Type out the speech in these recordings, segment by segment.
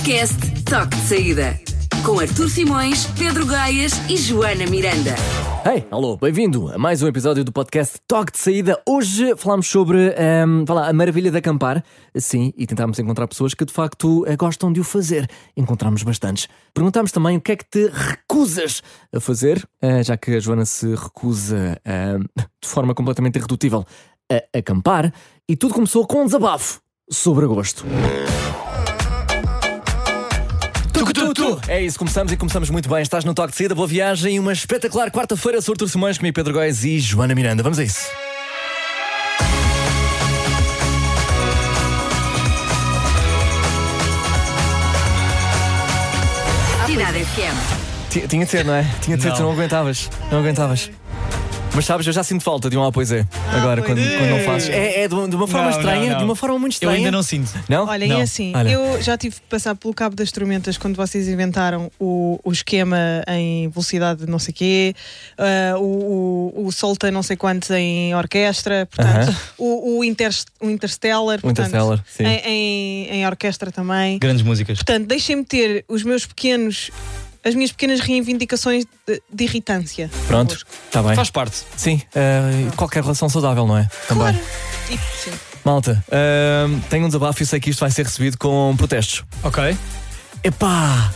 Podcast Toque de Saída. Com Artur Simões, Pedro Gaias e Joana Miranda. Hey, alô, bem-vindo a mais um episódio do podcast Toque de Saída. Hoje falámos sobre a maravilha de acampar. Sim, e tentámos encontrar pessoas que de facto gostam de o fazer. Encontramos bastantes. Perguntámos também o que é que te recusas a fazer, já que a Joana se recusa de forma completamente irredutível a acampar. E tudo começou com um desabafo sobre agosto. É isso, começamos muito bem. Estás no Toque de Saída, boa viagem e uma espetacular quarta-feira. Sou Artur Simões, comigo Pedro Gaias e Joana Miranda. Vamos a isso. Cidade FM. Tinha de ser, não é? Tinha de ser, tu não aguentavas. Mas sabes, eu já sinto falta de um pois é. Agora, quando não fazes. É de uma forma estranha, de uma forma muito estranha. Eu ainda não sinto. Não? Olha, Não. é assim, Olha. eu já tive que passar pelo cabo das tormentas quando vocês inventaram o esquema em velocidade de não sei quê, o solta não sei quantos em orquestra, portanto, o Interstellar, portanto, Interstellar, sim. em orquestra também. Grandes músicas. Portanto, deixem-me ter as minhas pequenas reivindicações de irritância. Pronto, convosco. está bem. Faz parte. Sim, qualquer relação saudável, não é? Também. Claro. Sim. Malta, tenho um desabafo e sei que isto vai ser recebido com protestos. Ok. Epá!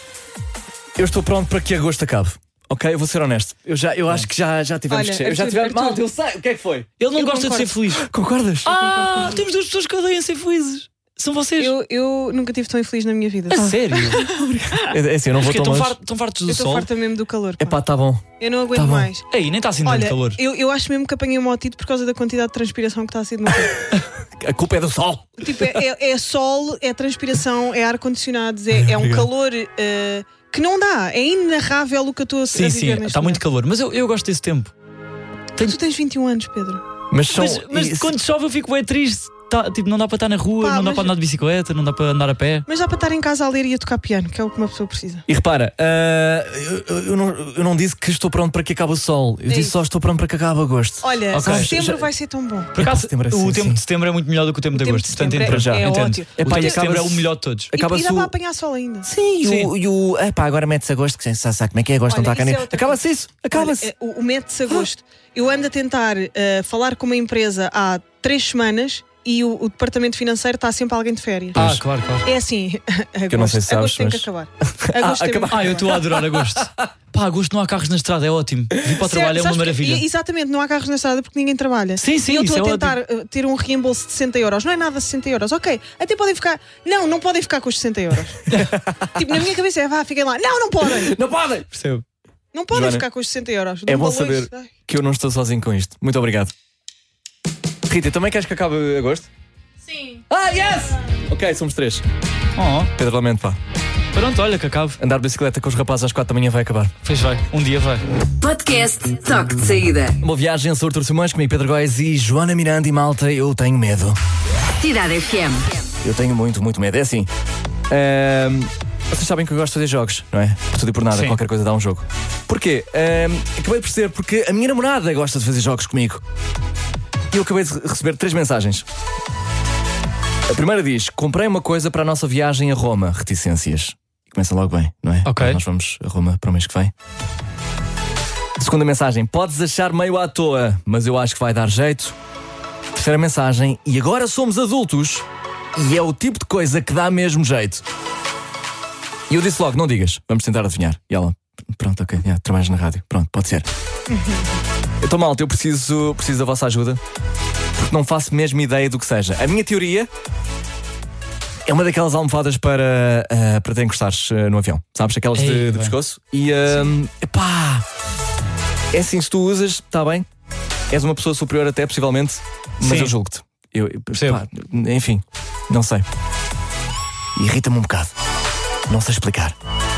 Eu estou pronto para que agosto acabe. Ok, eu vou ser honesto. Eu acho que já tivemos Olha, que ser. Eu já Artur, tivemos. Artur. Malta, eu sei. O que é que foi? Ele não Eu gosta de ser concordo. feliz. Concordas? Temos duas pessoas que odeiam ser felizes. São vocês. Eu nunca estive tão infeliz na minha vida. A sério? É assim, eu não vou Porque tão longe. estão fartos do Eu estou sol. farta mesmo do calor. pá. Epá, tá bom. Eu não aguento Tá bom. mais. Ei, nem está assim tanto Olha, calor. eu acho mesmo que apanhei uma otite por causa da quantidade de transpiração que está a ser no meu corpo. A culpa é do sol. Tipo, é sol, é transpiração, é ar-condicionados, é um calor que não dá. É inarrável o que eu estou a Sim, viver neste está muito momento. calor. Mas eu gosto desse tempo. Tu tens 21 anos, Pedro. Mas são. Mas quando chove eu fico bem triste. Tipo, não dá para estar na rua, Pá, não dá mas- para andar de bicicleta, não dá para andar a pé. Mas dá para estar em casa a ler e a tocar piano, que é o que uma pessoa precisa. E repara, eu não disse que estou pronto para que acabe o sol. Eu disse isso. só estou pronto para que acabe agosto. Olha, Ok. setembro Já- vai ser tão bom. Por acaso, setembro é o sim, tempo sim. de setembro é muito melhor do que o tempo de tempo agosto. de Portanto, setembro entendo. é Entendo. ótimo. O Epá, tempo e de setembro é acaba-se- o melhor de todos. E dá Acaba-se para o. apanhar sol ainda. Sim, epá, agora mete-se agosto, que já sabe como é que é agosto, Olha, não está cá isso é nem. outra Acaba-se isso, acaba-se. Olha, o mete-se agosto. Eu ando a tentar falar com uma empresa há 3 semanas e o departamento financeiro está sempre alguém de férias. Claro. É assim, eu não sei se sabes, agosto tem que mas- acabar. Agosto tem acabar. muito que Eu estou a adorar agosto. Pá, agosto não há carros na estrada, é ótimo. Vir para o trabalho é uma Sabes que- maravilha. Exatamente, não há carros na estrada porque ninguém trabalha. Sim, E eu isso estou é a tentar ter um reembolso de 60 euros. Não é nada 60 euros. Ok, até podem ficar. Não podem ficar com os 60 euros. Tipo, na minha cabeça fiquem lá. Não podem. Não podem! Percebo. Não podem Joana, ficar com os 60 euros. É Dão bom valores. saber Ai. que eu não estou sozinho com isto. Muito obrigado. Rita, também queres que acabe agosto? Sim. Yes! Ok, somos 3. Oh, Pedro, lamento, pá. pronto, olha que acabe. Andar de bicicleta com os rapazes às 4 da manhã vai acabar. Fez vai. Um dia vai. Podcast Toque de Saída. Boa viagem, sou Artur Simões, comigo Pedro Gaias e Joana Miranda e malta, eu tenho medo. Cidade FM. Eu tenho muito medo. É assim. Vocês sabem que eu gosto de fazer jogos, não é? Por tudo e por nada, Sim. qualquer coisa dá um jogo. Porquê? Acabei de perceber porque a minha namorada gosta de fazer jogos comigo. E eu acabei de receber 3 mensagens. A primeira diz: comprei uma coisa para a nossa viagem a Roma. Reticências. Começa logo bem, não é? Ok. Nós vamos a Roma para o mês que vem. Segunda mensagem: podes achar meio à toa, mas eu acho que vai dar jeito. Terceira mensagem: e agora somos adultos e é o tipo de coisa que dá mesmo jeito. E eu disse logo: não digas, vamos tentar adivinhar. E ela: pronto, ok, trabalhas na rádio. Pronto, pode ser. Então, malta, eu preciso da vossa ajuda, porque não faço mesmo ideia do que seja. A minha teoria é uma daquelas almofadas para te encostares no avião. Sabes? Aquelas Ei, de bem. pescoço. E epá, é assim, se tu usas, está bem. És uma pessoa superior até, possivelmente, mas Sim. eu julgo-te. Percebo. Pá, enfim, não sei. Irrita-me um bocado. Não sei explicar.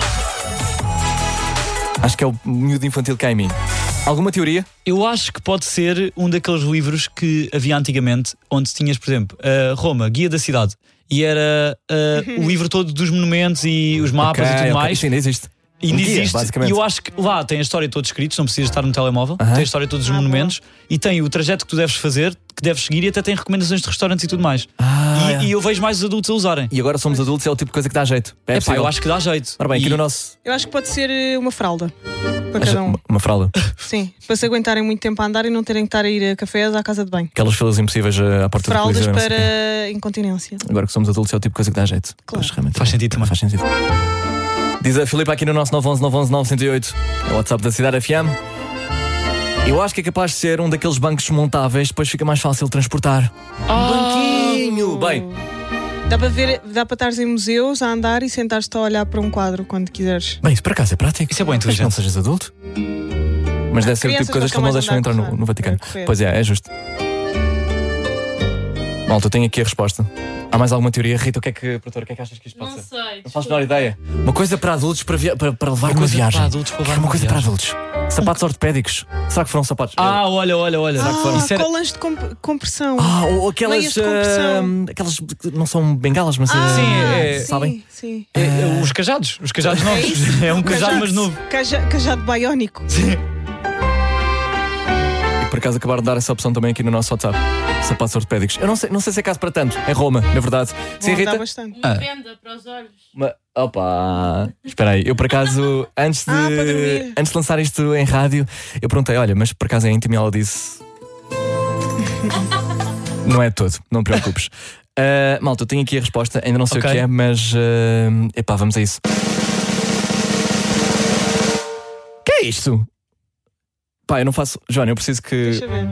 Acho que é o miúdo infantil que há em mim. Alguma teoria? Eu acho que pode ser um daqueles livros que havia antigamente, onde tinhas, por exemplo, Roma, Guia da Cidade, e era o livro todo dos monumentos e os mapas e tudo mais. Isto ainda existe. Ainda guia, existe, basicamente. e eu acho que lá tem a história toda escrita, não precisas estar no telemóvel, tem a história de todos os monumentos e tem o trajeto que tu deves fazer, que deves seguir, e até tem recomendações de restaurantes e tudo mais. E eu vejo mais os adultos a usarem. E agora somos adultos, é o tipo de coisa que dá jeito. É Epá, eu acho que dá jeito. Ora bem, aqui E- no nosso. Eu acho que pode ser uma fralda para cada um. Uma fralda. Sim, para se aguentarem muito tempo a andar e não terem que estar a ir a cafés à casa de banho. Aquelas filas impossíveis à porta do Fraldas Coliseu, não sei o quê. para incontinência. Agora que somos adultos, é o tipo de coisa que dá jeito. Claro. Pois, realmente, Faz sentido também. Faz sentido. Diz a Filipe aqui no nosso 911-911-908, é o WhatsApp da Cidade FM. Eu acho que é capaz de ser um daqueles bancos montáveis, depois fica mais fácil transportar. Banquinho! Bem, Dá para estares em museus a andar e sentares-te a olhar para um quadro quando quiseres. isso por acaso é prático. Isso é bem Desde que não inteligente. sejas adulto. Mas deve ser o tipo de crianças coisas que nunca não mais deixam andam a entrar correr, no Vaticano. a correr. Pois é justo. Malta, eu tenho aqui a resposta. Há mais alguma teoria? Rita, o que é que achas que isto pode Não ser? sei. Não fazes a menor ideia. Uma coisa para adultos para levar numa coisa viagem. para adultos para levar Uma numa coisa para viagem. adultos. Sapatos ortopédicos. Será que foram sapatos? Olha. Isso era- Colãs de compressão. Ou aquelas. Meias de compressão. Aquelas que não são bengalas, mas. sim, é- sabem? Sim. Os cajados novos. É um cajado, mas novo. Cajado biónico. E por acaso acabaram de dar essa opção também aqui no nosso WhatsApp. Sapatos ortopédicos. Eu não sei se é caso para tanto. Em Roma, na verdade. Sim, Vão andar Rita? bastante. Uma venda para os olhos. Opa! Espera aí, eu por acaso, antes para dormir. de lançar isto em rádio, eu perguntei: olha, mas por acaso é íntimo? E ela disse: não é de todo, não te preocupes. Malta, eu tenho aqui a resposta, ainda não sei Ok. o que é, mas epá, vamos a isso. Que é isto? Pá, eu não faço. Joana, eu preciso que. Deixa ver.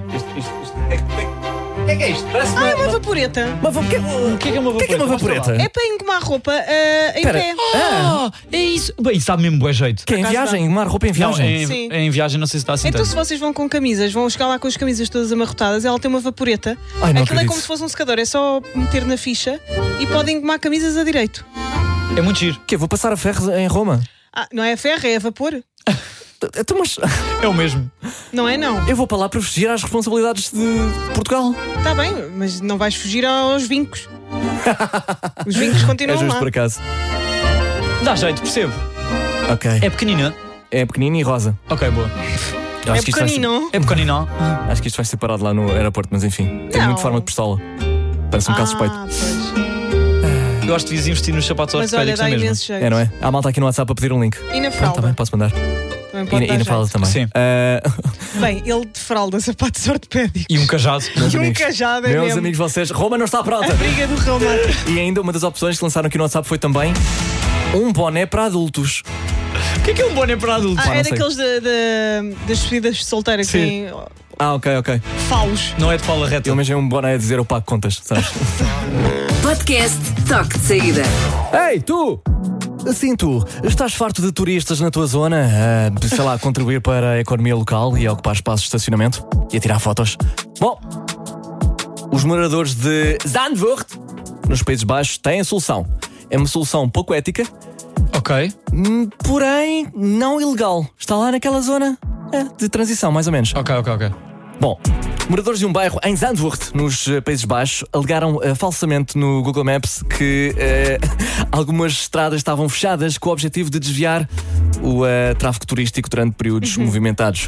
O que é isto? Parece É uma vaporeta. O que é uma vaporeta? vaporeta? É para engomar roupa em Espera. pé. É isso. Bem, isso dá mesmo bom jeito. Que é em acaso viagem? Uma roupa em viagem? Sim. Em viagem não sei se está assim Então, tanto. se vocês vão com camisas, vão chegar lá com as camisas todas amarrotadas, ela tem uma vaporeta. Ai, não Aquilo é acredito. como se fosse um secador, é só meter na ficha e podem engomar camisas a direito. É muito giro. Que vou passar a ferro em Roma? Não é a ferro, é a vapor. Então, mas É o mesmo. Não é não. eu vou para lá para fugir às responsabilidades de Portugal. Está bem, mas não vais fugir aos vincos. Os vincos É continuam justo lá. por acaso. Dá jeito, percebo. Ok. É pequenina. É pequenino e rosa. Ok, boa. Eu É acho que isto vai ser- pequenino. É pequenino. Acho que isto vai ser parado lá no aeroporto, mas enfim. Tem Não. muito forma de pistola. Parece um caso suspeito. Pois. Eu gosto de investir nos sapatos Mas olha, ortopédicos dá na mesma. imenso jeito. É, não é? Há malta aqui no WhatsApp a pedir um link. E na Ah, tá fralda. bem, posso mandar. Também pode E dar na jeito. fralda também. Sim. Bem, ele de fralda, sapatos ortopédicos. E um cajado. Meus E um amigos, cajado é meus mesmo. amigos, vocês, Roma não está pronta. A briga do Roma. E ainda uma das opções que lançaram aqui no WhatsApp foi também um boné para adultos. O que é um boné para adultos? não É sei. daqueles das despedidas de solteira que Sim. têm Ok. falos. Não é de fala reta. Eu imaginei um boné a dizer eu pago contas, sabes? Podcast Toque de Saída. Ei, tu! Assim tu, estás farto de turistas na tua zona? Sei lá, contribuir para a economia local e a ocupar espaços de estacionamento? E a tirar fotos? Bom, os moradores de Zandvoort, nos Países Baixos, têm a solução. É uma solução pouco ética, Ok. porém não ilegal. Está lá naquela zona de transição, mais ou menos. Ok. Bom, moradores de um bairro em Zandvoort, nos Países Baixos, alegaram falsamente no Google Maps que algumas estradas estavam fechadas com o objetivo de desviar o tráfego turístico durante períodos movimentados.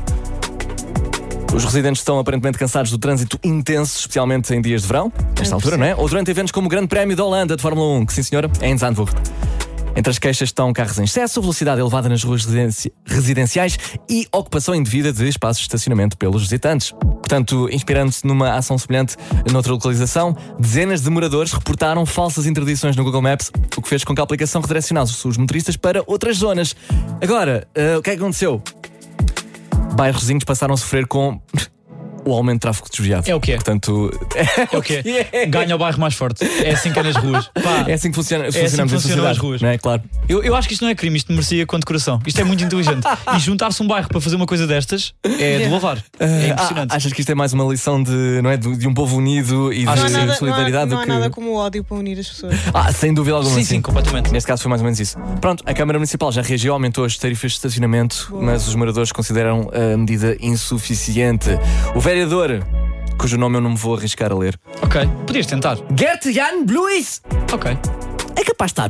Os residentes estão aparentemente cansados do trânsito intenso, especialmente em dias de verão, nesta altura, não é? Ou durante eventos como o Grande Prémio da Holanda de Fórmula 1, que sim senhora, é em Zandvoort. Entre as queixas estão carros em excesso, velocidade elevada nas ruas residenciais e ocupação indevida de espaços de estacionamento pelos visitantes. Portanto, inspirando-se numa ação semelhante noutra localização, dezenas de moradores reportaram falsas interdições no Google Maps, o que fez com que a aplicação redirecionasse os motoristas para outras zonas. Agora, o que é que aconteceu? Bairros vizinhos passaram a sofrer com o aumento de tráfego desviado. É o que é. Portanto, É o quê? Ganha o bairro mais forte. É assim que é nas ruas. Pá, é assim que funcionamos assim que em funcionam sociedade, as ruas. não é? Claro. eu acho que isto não é crime, isto merecia condecoração. Isto é muito inteligente. E juntar-se um bairro para fazer uma coisa destas é de louvar. É impressionante. Achas que isto é mais uma lição de, não é, de um povo unido e Acho de que sim. solidariedade não do há que... nada como o ódio para unir as pessoas. Sem dúvida alguma. Sim, completamente. Neste caso foi mais ou menos isso. Pronto, a Câmara Municipal já reagiu, aumentou as tarifas de estacionamento, mas os moradores consideram a medida insuficiente. O vereador, cujo nome eu não me vou arriscar a ler, Ok, podias tentar. Gert-Jan Bluis, Ok. é capaz de estar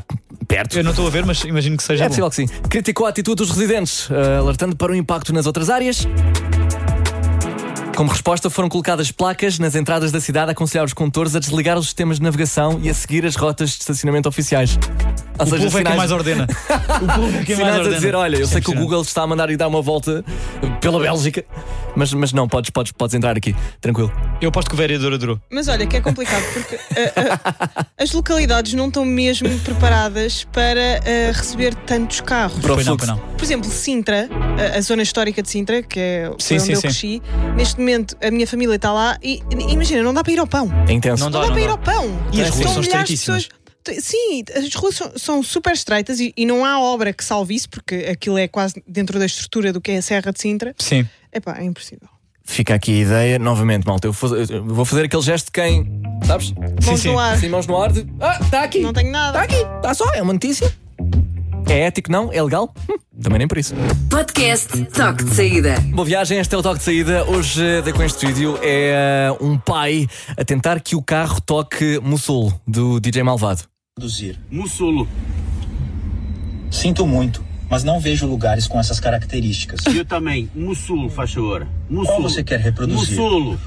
Perto. Eu não estou a ver, mas imagino que seja É bom. possível que sim. Criticou a atitude dos residentes, alertando para o impacto nas outras áreas. Como resposta, foram colocadas placas nas entradas da cidade a aconselhar os condutores a desligar os sistemas de navegação e a seguir as rotas de estacionamento oficiais. Ou O seja, povo é quem mais ordena. O povo é quem mais sinais ordena. a dizer, olha, eu sei que o 100%. Google está a mandar ir dar uma volta pela Bélgica, mas não, podes entrar aqui, tranquilo. Eu aposto que o vereador adorou. Mas olha, que é complicado porque as localidades não estão mesmo preparadas para receber tantos carros. Para o Pois não, fluxo. pois não. Por exemplo, Sintra, a zona histórica de Sintra, que é Sim, onde sim, eu sim. cresci, neste momento a minha família está lá e imagina, não dá para ir ao pão. É intenso. Não Não dá para ir ao pão. E as ruas Estão são milhares de estreitíssimas. pessoas. Sim, as ruas são super estreitas e não há obra que salve isso, porque aquilo é quase dentro da estrutura do que é a Serra de Sintra. Sim. Epá, é impossível. Fica aqui a ideia, novamente, malta. Eu vou fazer aquele gesto de quem, sabes? Mãos sim. no ar. Assim, mãos no ar de. Está aqui! Não tenho nada. Está aqui! Está só, é uma notícia. É ético, não? É legal? Também nem por isso. Podcast Toque de Saída. Boa viagem, este é o Toque de Saída. Hoje, da Coen Studio, é um pai a tentar que o carro toque Mussul, do DJ Malvado. Produzir. Mussulo. Sinto muito, mas não vejo lugares com essas características. Eu também. Mussulo, faz favor. Mussulo. Qual você quer reproduzir? Mussulo.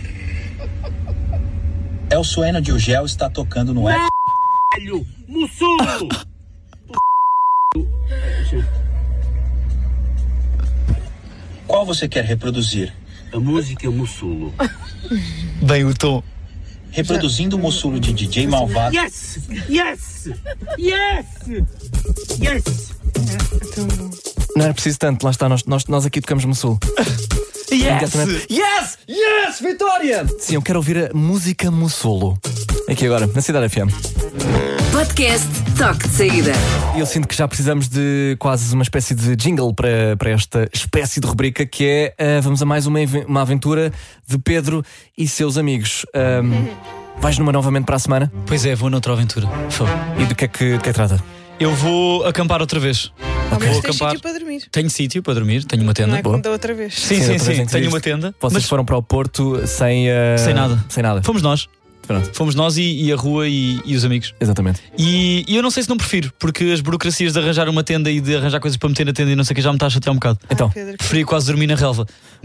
É o Sueno de Ugel está tocando no eco. Velho. Mussulo. Qual você quer reproduzir? A música é Mussulo. Bem, o tom. Reproduzindo o Mussulo de DJ Malvado. Yes! Yes! Yes! Yes! Não era preciso tanto, lá está, nós aqui tocamos Mussul. Imediatamente. Yes! Yes! Vitória! Sim, eu quero ouvir a música Mussulo. Aqui agora, na Cidade FM. Podcast Toque de Saída. Eu sinto que já precisamos de quase uma espécie de jingle para esta espécie de rubrica que é vamos a mais uma aventura de Pedro e seus amigos. Vais numa novamente para a semana? Pois é, vou noutra aventura. Fogo. E do que é que trata? Eu vou acampar outra vez. Ao menos Vou tens acampar. sítio para dormir. Tenho sítio para dormir, tenho uma Não tenda. é como da outra vez. Sim, outra vez sim. em que Tenho disse uma tenda. Vocês Mas foram para o Porto sem nada. Sem nada. Fomos nós. Pronto, Fomos nós e a rua e os amigos. exatamente. E eu não sei se não prefiro, porque as burocracias de arranjar uma tenda e de arranjar coisas para meter na tenda e não sei o que já me está a chatear um bocado. Então, Pedro, Preferi quase dormir na relva.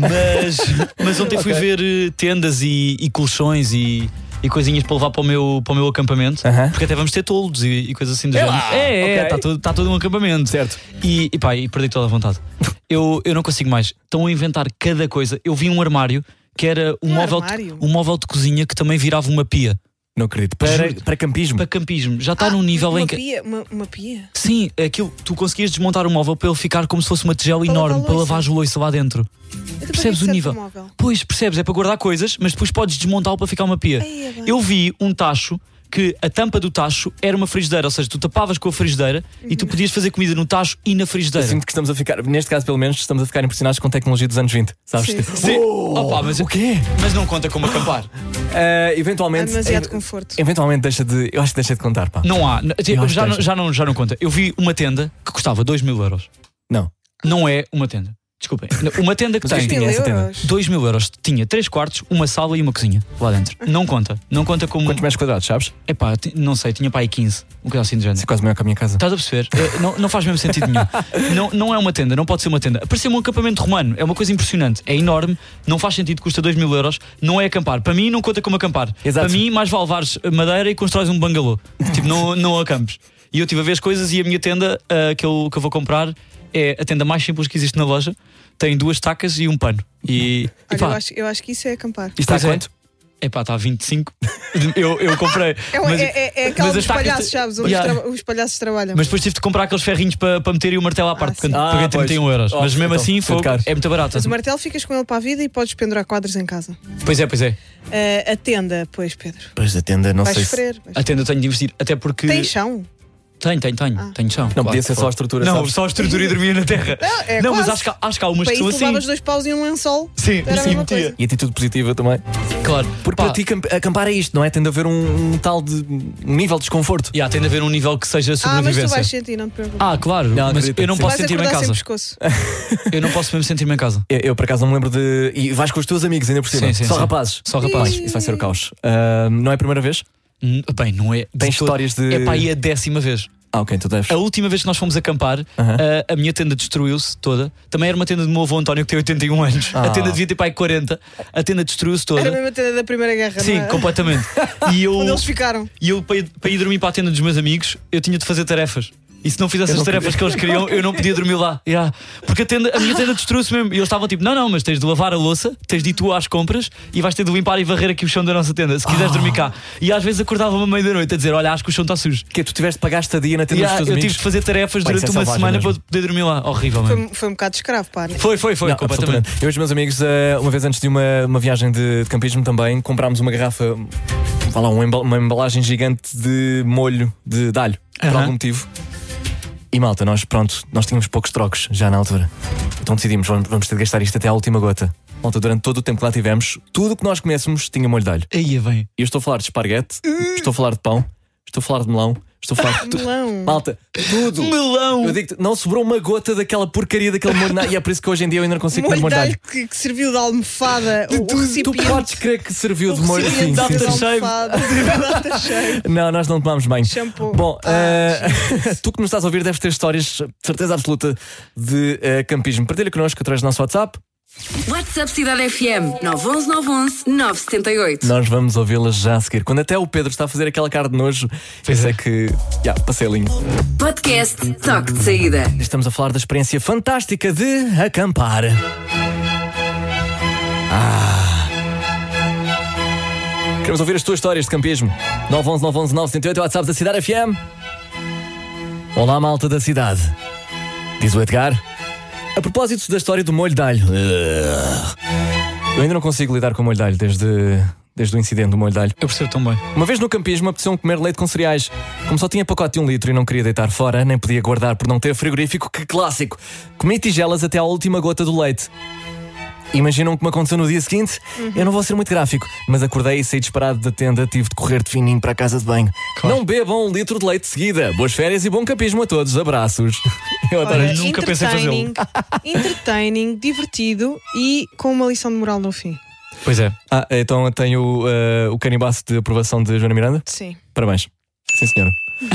Mas ontem fui ver tendas e colchões e coisinhas para levar para o meu acampamento. Porque até vamos ter toldos e coisas assim do género. lá! Está Ok. todo um acampamento. Certo. E perdi toda a vontade. Eu não consigo mais. Estão a inventar cada coisa. Eu vi um armário que era um móvel de cozinha que também virava uma pia. Não acredito. Juro-te. Para campismo. Para campismo. Já está num nível em que. Uma pia? Sim, aquilo, tu conseguias desmontar o móvel para ele ficar como se fosse uma tigela Para enorme lavar para louça. lavar a louça lá dentro. Então, Percebes o para que nível? serve o móvel? Pois, percebes, é para guardar coisas, mas depois podes desmontá-lo para ficar uma pia. Ai, é bem. Eu vi um tacho que a tampa do tacho era uma frigideira, ou seja, tu tapavas com a frigideira e tu podias fazer comida no tacho e na frigideira. Sinto que estamos a ficar, neste caso pelo menos, estamos a ficar impressionados com a tecnologia dos anos 20. Sabes? Sim, Tipo, sim. Sim. Opa, mas o quê? Mas não conta como acampar. Há Eventualmente. demasiado conforto. Eventualmente eu acho que deixa de contar, pá. Não há. Eu acho que Já não conta. Eu vi uma tenda que custava 2.000 euros. Não. Não é uma tenda. Desculpem. Uma tenda que Mas tem. isto tinha essa tenda. 2.000 euros. Tinha 3 quartos, uma sala e uma cozinha lá dentro. Não conta. Não conta como. Quantos metros quadrados, sabes? Epá, não sei, tinha para aí 15. Um coisa assim do género. Isso é quase maior que a minha casa. Estás a perceber? Não faz mesmo sentido nenhum. Não é uma tenda, não pode ser uma tenda. Parecia-me um acampamento romano, é uma coisa impressionante. É enorme, não faz sentido, custa 2.000 euros. Não é acampar. Para mim, não conta como acampar. Exato. Para mim, mais vale levares madeira e constróis um bangalô. Tipo, não acampes. E eu estive a ver as coisas e a minha tenda que eu vou comprar é a tenda mais simples que existe na loja. Tem 2 tacas e um pano. E Olha, pá, eu acho que isso é acampar. Isto está a pois é. quanto? epá, está a 25. eu comprei. É aquela mas dos as tacas- palhaços, sabes? Onde Yeah. os palhaços trabalham. Mas depois tive de comprar aqueles ferrinhos para meter e o martelo à parte, sim. porque paguei 31 euros. Mas mesmo então, assim foi foi, caro. é muito barato. Mas o martelo ficas com ele para a vida e podes pendurar quadros em casa. Pois é. A tenda, pois, Pedro. Pois a tenda, não Vais sei se... sofrer. A tenda eu tenho de investir, até porque. Tem chão. Tenho chão. Não podia ser só a estrutura, Não, sabes? só a estrutura e dormia na terra. É Não, mas quase. acho que há umas Para que isso são assim. levavas 2 paus e um lençol. Sim, Era a sim, mesma metia. coisa. E atitude positiva também. Claro. Porque Pá, para ti acampar é isto, não é? Tem de haver um tal de um nível de desconforto. tem de haver um nível que seja Mas tu sobrevivência. vais sentir, não te preocupes. Claro, Não, mas acredito. eu não Sim. posso Vais sentir-me em acordar sem casa. pescoço. Eu não posso mesmo sentir-me em casa. Eu por acaso não me lembro de... E vais com os teus amigos ainda por cima. Sim, Só sim. rapazes. Só rapazes. Isso vai ser o caos. Não é a primeira vez? Bem, não é. Tem de todo. histórias de- É para aí a 10ª vez. ok, tu deves. A última vez que nós fomos acampar, a minha tenda destruiu-se toda. Também era uma tenda do meu avô António, que tem 81 anos. A tenda devia ter pai 40. A tenda destruiu-se toda. Era a mesma tenda da Primeira Guerra. Sim, não é? completamente. E eu, Onde eles ficaram. e eu para ir dormir para a tenda dos meus amigos, eu tinha de fazer tarefas. E se não fizesse as tarefas que eles queriam, eu não podia dormir lá. Porque a minha tenda destruiu-se mesmo. E eles estavam tipo: não, mas tens de lavar a louça, tens de ir tu às compras e vais ter de limpar e varrer aqui o chão da nossa tenda, se quiseres dormir cá. E às vezes acordava-me à meia da noite a dizer: olha, acho que o chão está sujo. Que tu tiveste de pagar estadia na tenda dos teus Eu amigos? tive de fazer tarefas Bem, durante isso é uma selvagem semana mesmo. para poder dormir lá. Horrível mesmo. Foi um bocado escravo, pá. Foi, Não, completamente. Eu e os meus amigos, uma vez antes de uma viagem de campismo também, comprámos uma garrafa, uma embalagem gigante de molho de alho, por algum motivo. E malta, nós tínhamos poucos trocos já na altura. Então decidimos, vamos ter de gastar isto até à última gota. Malta, durante todo o tempo que lá tivemos, tudo o que nós comêssemos tinha molho de alho. Aí é bem. E eu estou a falar de esparguete, estou a falar de pão, estou a falar de melão, estou a falar de Melão. Malta, tudo. Melão! Eu digo, não sobrou uma gota daquela porcaria daquele molho de alho. E é por isso que hoje em dia eu ainda não consigo comer Molho molho de de alho. alho que serviu de almofada. O Tu recipiente. podes crer que serviu de molho. Recipiente Sim, sim, de sim. almofada. De aftershave. Não, nós não tomamos bem. Shampoo. Bom, tu que nos estás a ouvir deves ter histórias, de certeza absoluta, de campismo. Partilha connosco através do nosso WhatsApp. WhatsApp Cidade FM 911 911 978. Nós vamos ouvi-las já a seguir. Quando até o Pedro está a fazer aquela cara de nojo, pensei que. Passei a linha. Podcast Toque de Saída. Estamos a falar da experiência fantástica de acampar. Queremos ouvir as tuas histórias de campismo. 911 911 978 WhatsApp da Cidade FM. Olá, malta da cidade. Diz o Edgar. A propósito da história do molho de alho. Eu ainda não consigo lidar com o molho de alho desde o incidente do molho de alho. Eu percebo tão bem. Uma vez no campismo apeteceu-me comer leite com cereais. Como só tinha pacote de 1 litro e não queria deitar fora, nem podia guardar por não ter frigorífico, que clássico! Comi tigelas até à última gota do leite. Imaginam o que me aconteceu no dia seguinte? Eu não vou ser muito gráfico, mas acordei e saí disparado da tenda. Tive de correr de fininho para a casa de banho. Claro. Não bebam 1 litro de leite de seguida. Boas férias e bom campismo a todos. Abraços. Eu adoro Olha, isto. nunca pensei fazê-lo. entertaining, divertido e com uma lição de moral no fim. Pois é. Então tenho o canibaço de aprovação de Joana Miranda. Sim. Parabéns. Sim, senhora.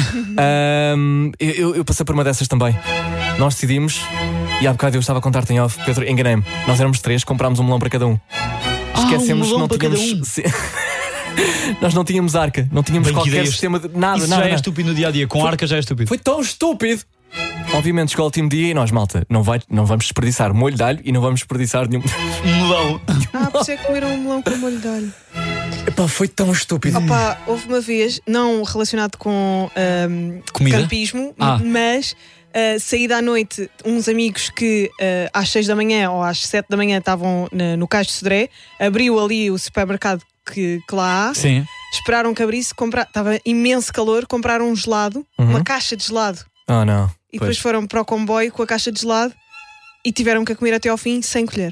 Eu passei por uma dessas também. Nós decidimos, e há bocado eu estava a contar-te em off, Pedro, enganei-me. Nós éramos 3, comprámos um melão para cada um. Esquecemos um melão que não para tínhamos. Nós não tínhamos arca, não tínhamos Bem, que qualquer ideias. sistema de nada, Isso nada. já é nada. estúpido no dia a dia. Com arca já é estúpido. Foi tão estúpido. Obviamente chegou ao último dia e nós, malta, não vamos desperdiçar molho de alho e não vamos desperdiçar nenhum. Melão. Por isso é que comeram um melão com molho de alho. Epá, foi tão estúpido. Opa, houve uma vez, não relacionado com Comida? campismo, Ah. mas saí à noite, uns amigos que às 6 da manhã ou às 7 da manhã estavam no Cais de Sodré, abriu ali o supermercado que lá há, Sim. esperaram que abrisse, estava imenso calor, compraram um gelado, uma caixa de gelado, Oh, não. e depois foram para o comboio com a caixa de gelado e tiveram que a comer até ao fim sem colher.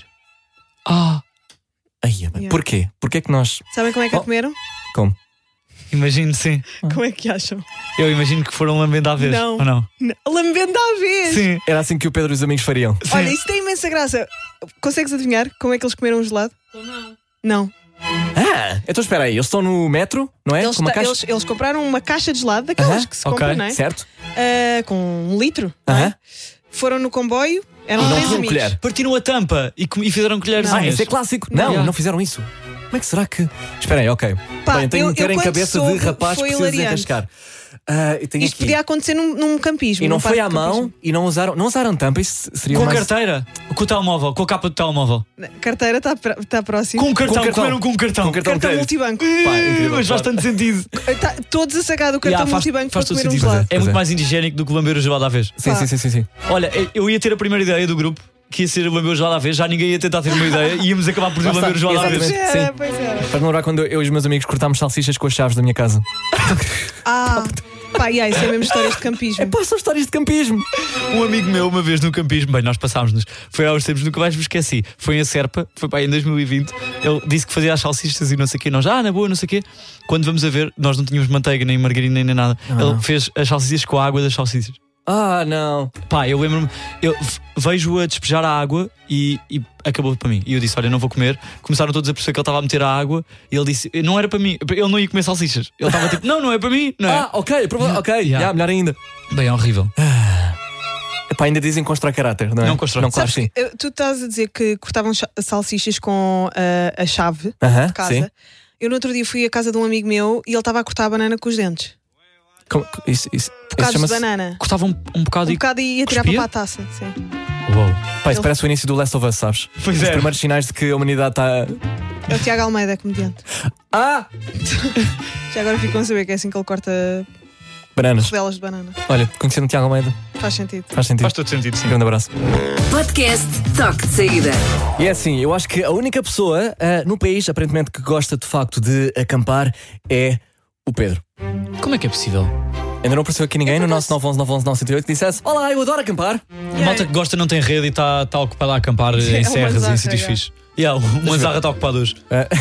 Yeah. Porquê? Porquê que nós. Sabem como é que a comeram? Como? Imagino, sim. Como é que acham? Eu imagino que foram lambendo à vez. Não. Ou não? Lambendo à vez! Sim. Era assim que o Pedro e os amigos fariam. Olha, isso tem imensa graça. Consegues adivinhar como é que eles comeram o gelado? Não. Então espera aí, eles estão no metro, não é? Eles, Com uma caixa. eles compraram uma caixa de gelado, daquelas Aham, que se ok, compram, não é? Certo? Com 1 litro. não é? Aham. Foram no comboio, eram E não 3 tinham amigos. colher. Partiram a tampa e fizeram colheres. Isso é clássico. Não, Yeah. não fizeram isso. Como é que será que. Espera aí, ok. Pá, Bem, tenho eu que ter em quando cabeça de soube, rapaz que foi precisa hilariante. desenrascar. Eu tenho Isto aqui. podia acontecer num campismo. E não num foi parque à de mão campismo. e não usaram tampa. Isso seria Com mais... carteira, com o telemóvel, com a capa do telemóvel. Carteira está próximo. Com cartão, cartão. comeram com cartão. Com cartão. Cartão crédito. multibanco. Pá, incrível, Mas faz claro. tanto sentido. Todos a sacar do cartão Yeah, multibanco para faz todo comer um sentido. gelado. É Pois muito é. mais higiênico do que lamber o gelado à vez. Sim, Pá. sim. Olha, eu ia ter a primeira ideia do grupo, que ia ser lamber o gelado à vez. Já ninguém ia tentar ter uma ideia e íamos acabar por Lá está, lamber o gelado à vez. exatamente. Pois era, Sim. pois era. Faz-me lembrar quando eu e os meus amigos cortámos salsichas com as chaves da minha casa. Pá, isso é mesmo histórias de campismo. Pá, são histórias de campismo. Um amigo meu, uma vez no campismo, bem, nós passámos-nos, foi há uns tempos, nunca mais me esqueci. Foi em Serpa, foi para aí em 2020. Ele disse que fazia as salsichas e não sei o quê. Nós, na boa, não sei o quê. Quando vamos a ver, nós não tínhamos manteiga, nem margarina, nem nada. Ele fez as salsichas com a água das salsichas. Ah, não. Pá, eu lembro-me, vejo-o a despejar a água e acabou para mim. E eu disse: olha, não vou comer. Começaram todos a perceber que ele estava a meter a água e ele disse: não era para mim. Ele não ia comer salsichas. Ele estava tipo: não é para mim. Não é? Ah, ok, melhor ainda. Bem, é horrível. Epá, ainda dizem constrói caráter, não é? Não constrói. Não, claro, Sabes sim. que, tu estás a dizer que cortavam salsichas com a chave Aham, de casa. sim. Eu no outro dia fui à casa de um amigo meu e ele estava a cortar a banana com os dentes. Isso Bocados de chama-se... banana. Cortava um bocado Um bocado e ia tirar cuspia? para a taça. Sim. Uou. Pá, isso parece o início do Last of Us, sabes? Pois Os é. primeiros sinais de que a humanidade está... É o Tiago Almeida, comediante. Ah! Já agora ficam a saber que é assim que ele corta Bananas. rodelas de banana. Olha, conhecendo o Tiago Almeida, Faz sentido. faz sentido. Faz todo sentido, sim. Grande abraço. Podcast Toque de Saída. E é assim, eu acho que a única pessoa no país, aparentemente, que gosta de facto de acampar é o Pedro. Como é que é possível? Ainda não apareceu aqui ninguém no nosso 911-911-908 que dissesse: olá, eu adoro acampar. A malta que gosta não tem rede e está ocupada a acampar em uma serras e zarra, em sítios já. fixos. O Manzarra está ocupado hoje.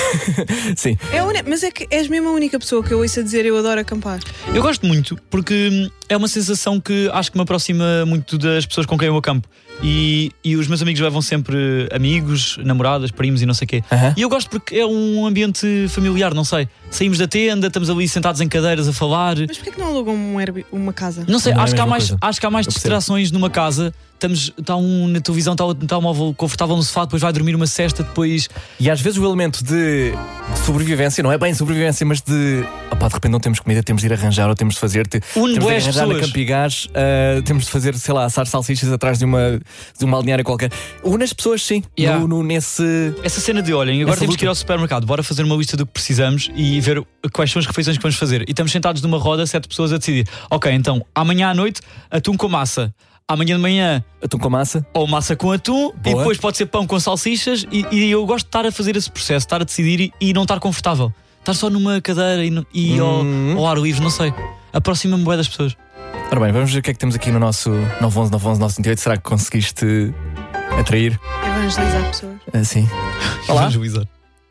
Sim. Mas é que és mesmo a única pessoa que eu ouço a dizer eu adoro acampar. Eu gosto muito porque é uma sensação que acho que me aproxima muito das pessoas com quem eu acampo. E os meus amigos levam sempre amigos, namoradas, primos e não sei o quê. Aham. E eu gosto porque é um ambiente familiar, não sei. Saímos da tenda, estamos ali sentados em cadeiras a falar. Mas porquê que não alugam uma casa? Não sei, Não é a acho que há mesma mais, coisa. acho que há mais Eu percebo. distrações numa casa. Está um na televisão, está outro no telemóvel confortável no sofá, depois vai dormir uma cesta, depois. E às vezes o elemento de sobrevivência, não é bem sobrevivência, mas de opá, de repente não temos comida, temos de ir arranjar ou temos de fazer. Temos de ir bué as arranjar na pessoas. Campigás, temos de fazer, sei lá, assar salsichas atrás de uma balneária qualquer. Une as pessoas, sim. Yeah. Nesse. Essa cena de olhem, agora Essa temos luta. que ir ao supermercado, bora fazer uma lista do que precisamos e ver quais são as refeições que vamos fazer. E estamos sentados numa roda, 7 pessoas a decidir. Ok, então amanhã à noite, atum com massa. Amanhã de manhã, Atum com massa. ou massa com atum. Boa. E depois pode ser pão com salsichas. E eu gosto de estar a fazer esse processo, estar a decidir e não estar confortável. Estar só numa cadeira e ao ar livre, não sei. Aproxima-me bué das pessoas. Ora bem, vamos ver o que é que temos aqui no nosso 911-911-908. Será que conseguiste atrair? Evangelizar pessoas. Assim. Olá. Evangelizar.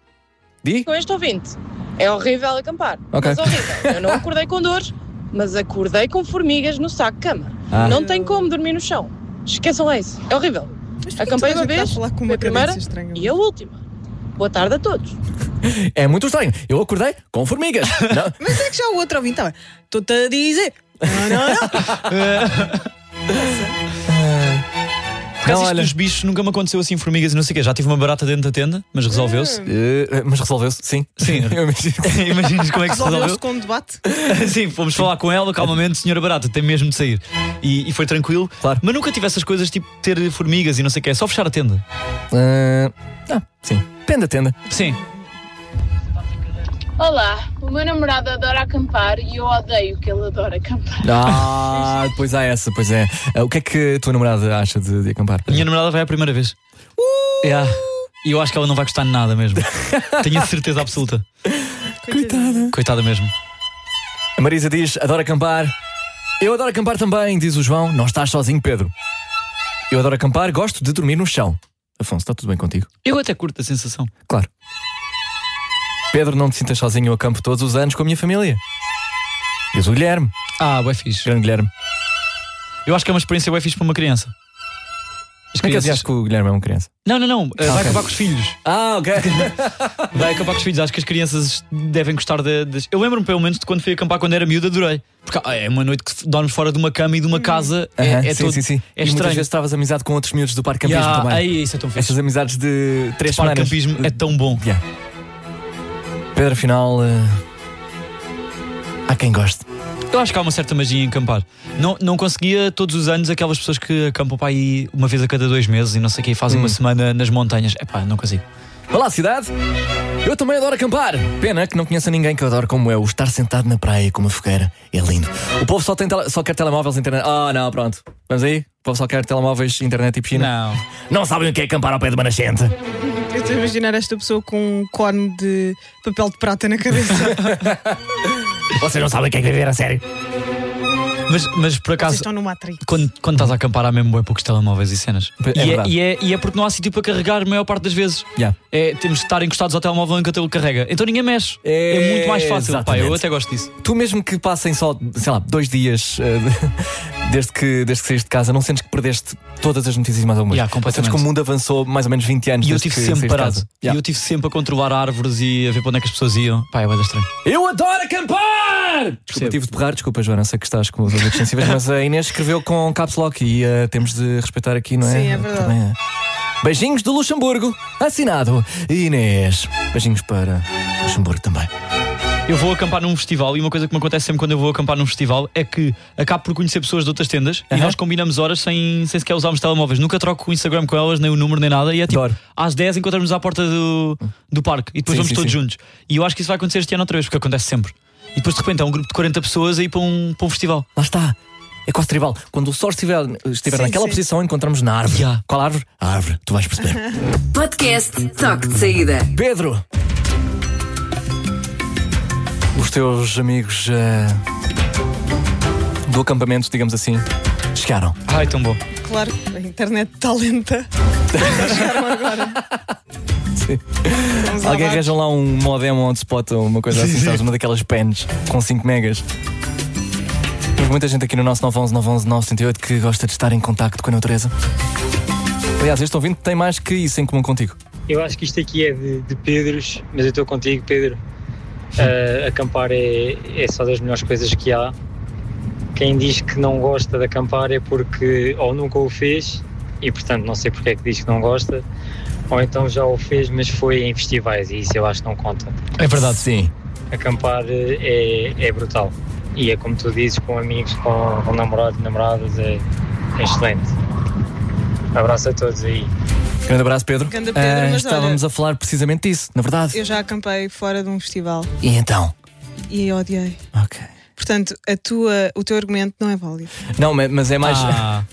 Di? Com este ouvinte. É horrível acampar. Ok. Mas horrível. Eu não acordei com dores, mas acordei com formigas no saco de cama. Ah. Não tem como dormir no chão. Esqueçam lá isso. É horrível. Mas porquê Acampei tu uma estás a vez, falar com foi uma a primeira cadência estranha? e a última. Boa tarde a todos. É muito estranho. Eu acordei com formigas. Não. Mas é que já o outro ouvinte estava. Estou-te a dizer. Não. Por causa Não, disto olha. dos bichos, nunca me aconteceu assim formigas e não sei o quê. Já tive uma barata dentro da tenda, mas resolveu-se. Mas resolveu-se, sim. Sim. Eu imagino. Imaginas como é que se resolveu? Resolveu-se com um debate. Sim, fomos falar com ela, calmamente, senhora barata, tem mesmo de sair. E foi tranquilo. Claro. Mas nunca tive essas coisas tipo ter formigas e não sei o quê. É só fechar a tenda. Sim. Depende da tenda. Sim. Olá, o meu namorado adora acampar e eu odeio que ele adora acampar. Pois há essa, pois é. O que é que a tua namorada acha de acampar? A minha namorada vai a primeira vez. Yeah. E eu acho que ela não vai gostar de nada mesmo. Tenho a certeza absoluta. Coitada. Coitada mesmo. A Marisa diz: adoro acampar. Eu adoro acampar também, diz o João. Não estás sozinho, Pedro. Eu adoro acampar, gosto de dormir no chão. Afonso, está tudo bem contigo? Eu até curto a sensação. Claro. Pedro, não te sintas sozinho, eu acampo todos os anos com a minha família. Diz o Guilherme. Bué fixe. Grande Guilherme. Eu acho que é uma experiência bué fixe para uma criança. As Como é que achas que o Guilherme é uma criança? Não. Vai ok. acabar com os filhos. Ok. Vai acabar com os filhos. Acho que as crianças devem gostar Eu lembro-me pelo menos de quando fui acampar quando era miúdo, adorei. Porque é uma noite que dormes fora de uma cama e de uma casa. Sim. É E muitas estranho. vezes travas amizade com outros miúdos do parque campismo também. Aí, isso é tão fixe. Essas amizades de 3 O parque semanas. campismo é tão bom. Yeah. Pedro, afinal, há quem goste. Eu acho que há uma certa magia em acampar. Não conseguia todos os anos aquelas pessoas que acampam para aí uma vez a cada 2 meses e não sei o que, e fazem uma semana nas montanhas. Não consigo. Olá, cidade! Eu também adoro acampar. Pena que não conheça ninguém que eu adoro como eu. Estar sentado na praia com uma fogueira é lindo. O povo só quer telemóveis, internet. Não, pronto. Vamos aí? O povo só quer telemóveis, internet e piscina. Não sabem o que é acampar ao pé de uma nascente. Eu estou a imaginar esta pessoa com um cone de papel de prata na cabeça. Vocês não sabem o que é viver a sério. Mas por Vocês acaso, estão no Matrix. quando estás a acampar há mesmo bué poucos telemóveis e cenas. É verdade. E é porque não há sítio para carregar a maior parte das vezes. Yeah. Temos de estar encostados ao telemóvel enquanto ele carrega. Então ninguém mexe. É muito mais fácil. Exatamente. Eu até gosto disso. Tu mesmo que passem só, sei lá, 2 dias Desde que saíste de casa, não sentes que perdeste todas as notícias mais algumas? Completamente. Sentes que o mundo avançou mais ou menos 20 anos E eu desde estive que sempre saíste de parado. casa? E eu estive sempre a controlar árvores e a ver para onde é que as pessoas iam. Pá, é bem estranho. Eu adoro acampar! Desculpa, tive de berrar, desculpa, Joana, sei que estás com os ouvidos sensíveis, mas a Inês escreveu com caps lock e temos de respeitar aqui, não é? Sim, é verdade. Também é. Beijinhos do Luxemburgo, assinado Inês. Beijinhos para Luxemburgo também. Eu vou acampar num festival e uma coisa que me acontece sempre quando eu vou acampar num festival é que acabo por conhecer pessoas de outras tendas e nós combinamos horas sem sequer usarmos telemóveis. Nunca troco o Instagram com elas, nem o número, nem nada. E é tipo, Adoro. às 10 encontramos-nos à porta do parque e depois Sim, vamos sim, todos sim. juntos. E eu acho que isso vai acontecer este ano outra vez, porque acontece sempre. E depois de repente é um grupo de 40 pessoas a ir para um festival. Lá está. É quase tribal. Quando o sol estiver Sim, naquela sim. posição, encontramos na árvore. Yeah. Qual árvore? A árvore, tu vais perceber. Podcast Toque de Saída. Pedro! Os teus amigos do acampamento, digamos assim, chegaram. Ai, tão bom. Claro, a internet está lenta. Chegaram agora. Sim. Vamos Alguém lá, arranja lá um modem hotspot ou uma coisa assim, sabes? Uma daquelas pens com 5 megas. Temos muita gente aqui no nosso 911-911-978 que gosta de estar em contacto com a natureza. Aliás, este ouvinte tem mais que isso em comum contigo. Eu acho que isto aqui é de Pedros, mas eu estou contigo, Pedro. Acampar é só das melhores coisas que há. Quem diz que não gosta de acampar é porque ou nunca o fez e portanto não sei porque é que diz que não gosta, ou então já o fez mas foi em festivais e isso eu acho que não conta. É verdade. Sim. Acampar é brutal e é como tu dizes, com amigos, com namorados e namoradas, é excelente. Abraço a todos aí. Grande abraço, Pedro. Grande Pedro, mas estávamos olha, a falar precisamente disso, na verdade. eu já acampei fora de um festival E então? e odiei. Ok. Portanto, o teu argumento não é válido. Não, mas é mais.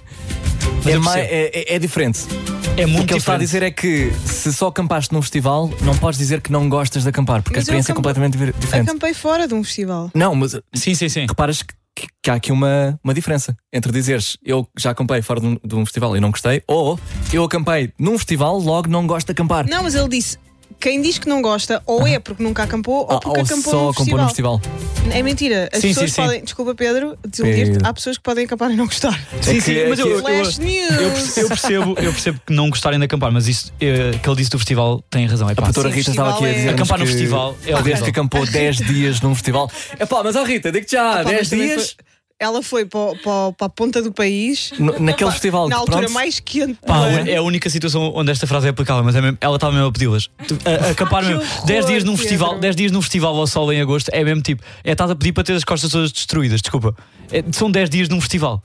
Mas eu percebo. É diferente. É muito O que ele está a diferente. dizer é que se só acampaste num festival, não podes dizer que não gostas de acampar, porque Mas a experiência eu é completamente diferente. Acampei fora de um festival. Não, mas Sim. reparas que há aqui uma diferença entre dizeres eu já acampei fora de um festival e não gostei, ou eu acampei num festival, logo não gosto de acampar. Não, mas ele disse: quem diz que não gosta, ou é porque nunca acampou, ou porque ou acampou só num acampou num festival. É mentira. As Sim, pessoas sim. podem. Desculpa, Pedro, desiludir-te. Pedro. Há pessoas que podem acampar e não gostar. Sim, mas eu Flash News! percebo que não gostarem de acampar, mas isso que ele disse do festival tem razão. É A pá. doutora Sim, Rita estava aqui a festival dizer Acampar no festival é desde horrível. que acampou 10 dias num festival. É pá, mas Rita, digo-te já, Pá, 10 mas também dias Ela foi para a ponta do país. naquele festival. Na que, altura pronto, mais quente. Pá, não é? é a única situação onde esta frase é aplicável, mas é mesmo, ela estava mesmo a pedi-las. Acampar mesmo. horror, 10 dias num Pedro. festival, 10 dias num festival ao sol em agosto é mesmo tipo, estás a pedir para ter as costas todas destruídas, desculpa. São 10 dias num festival.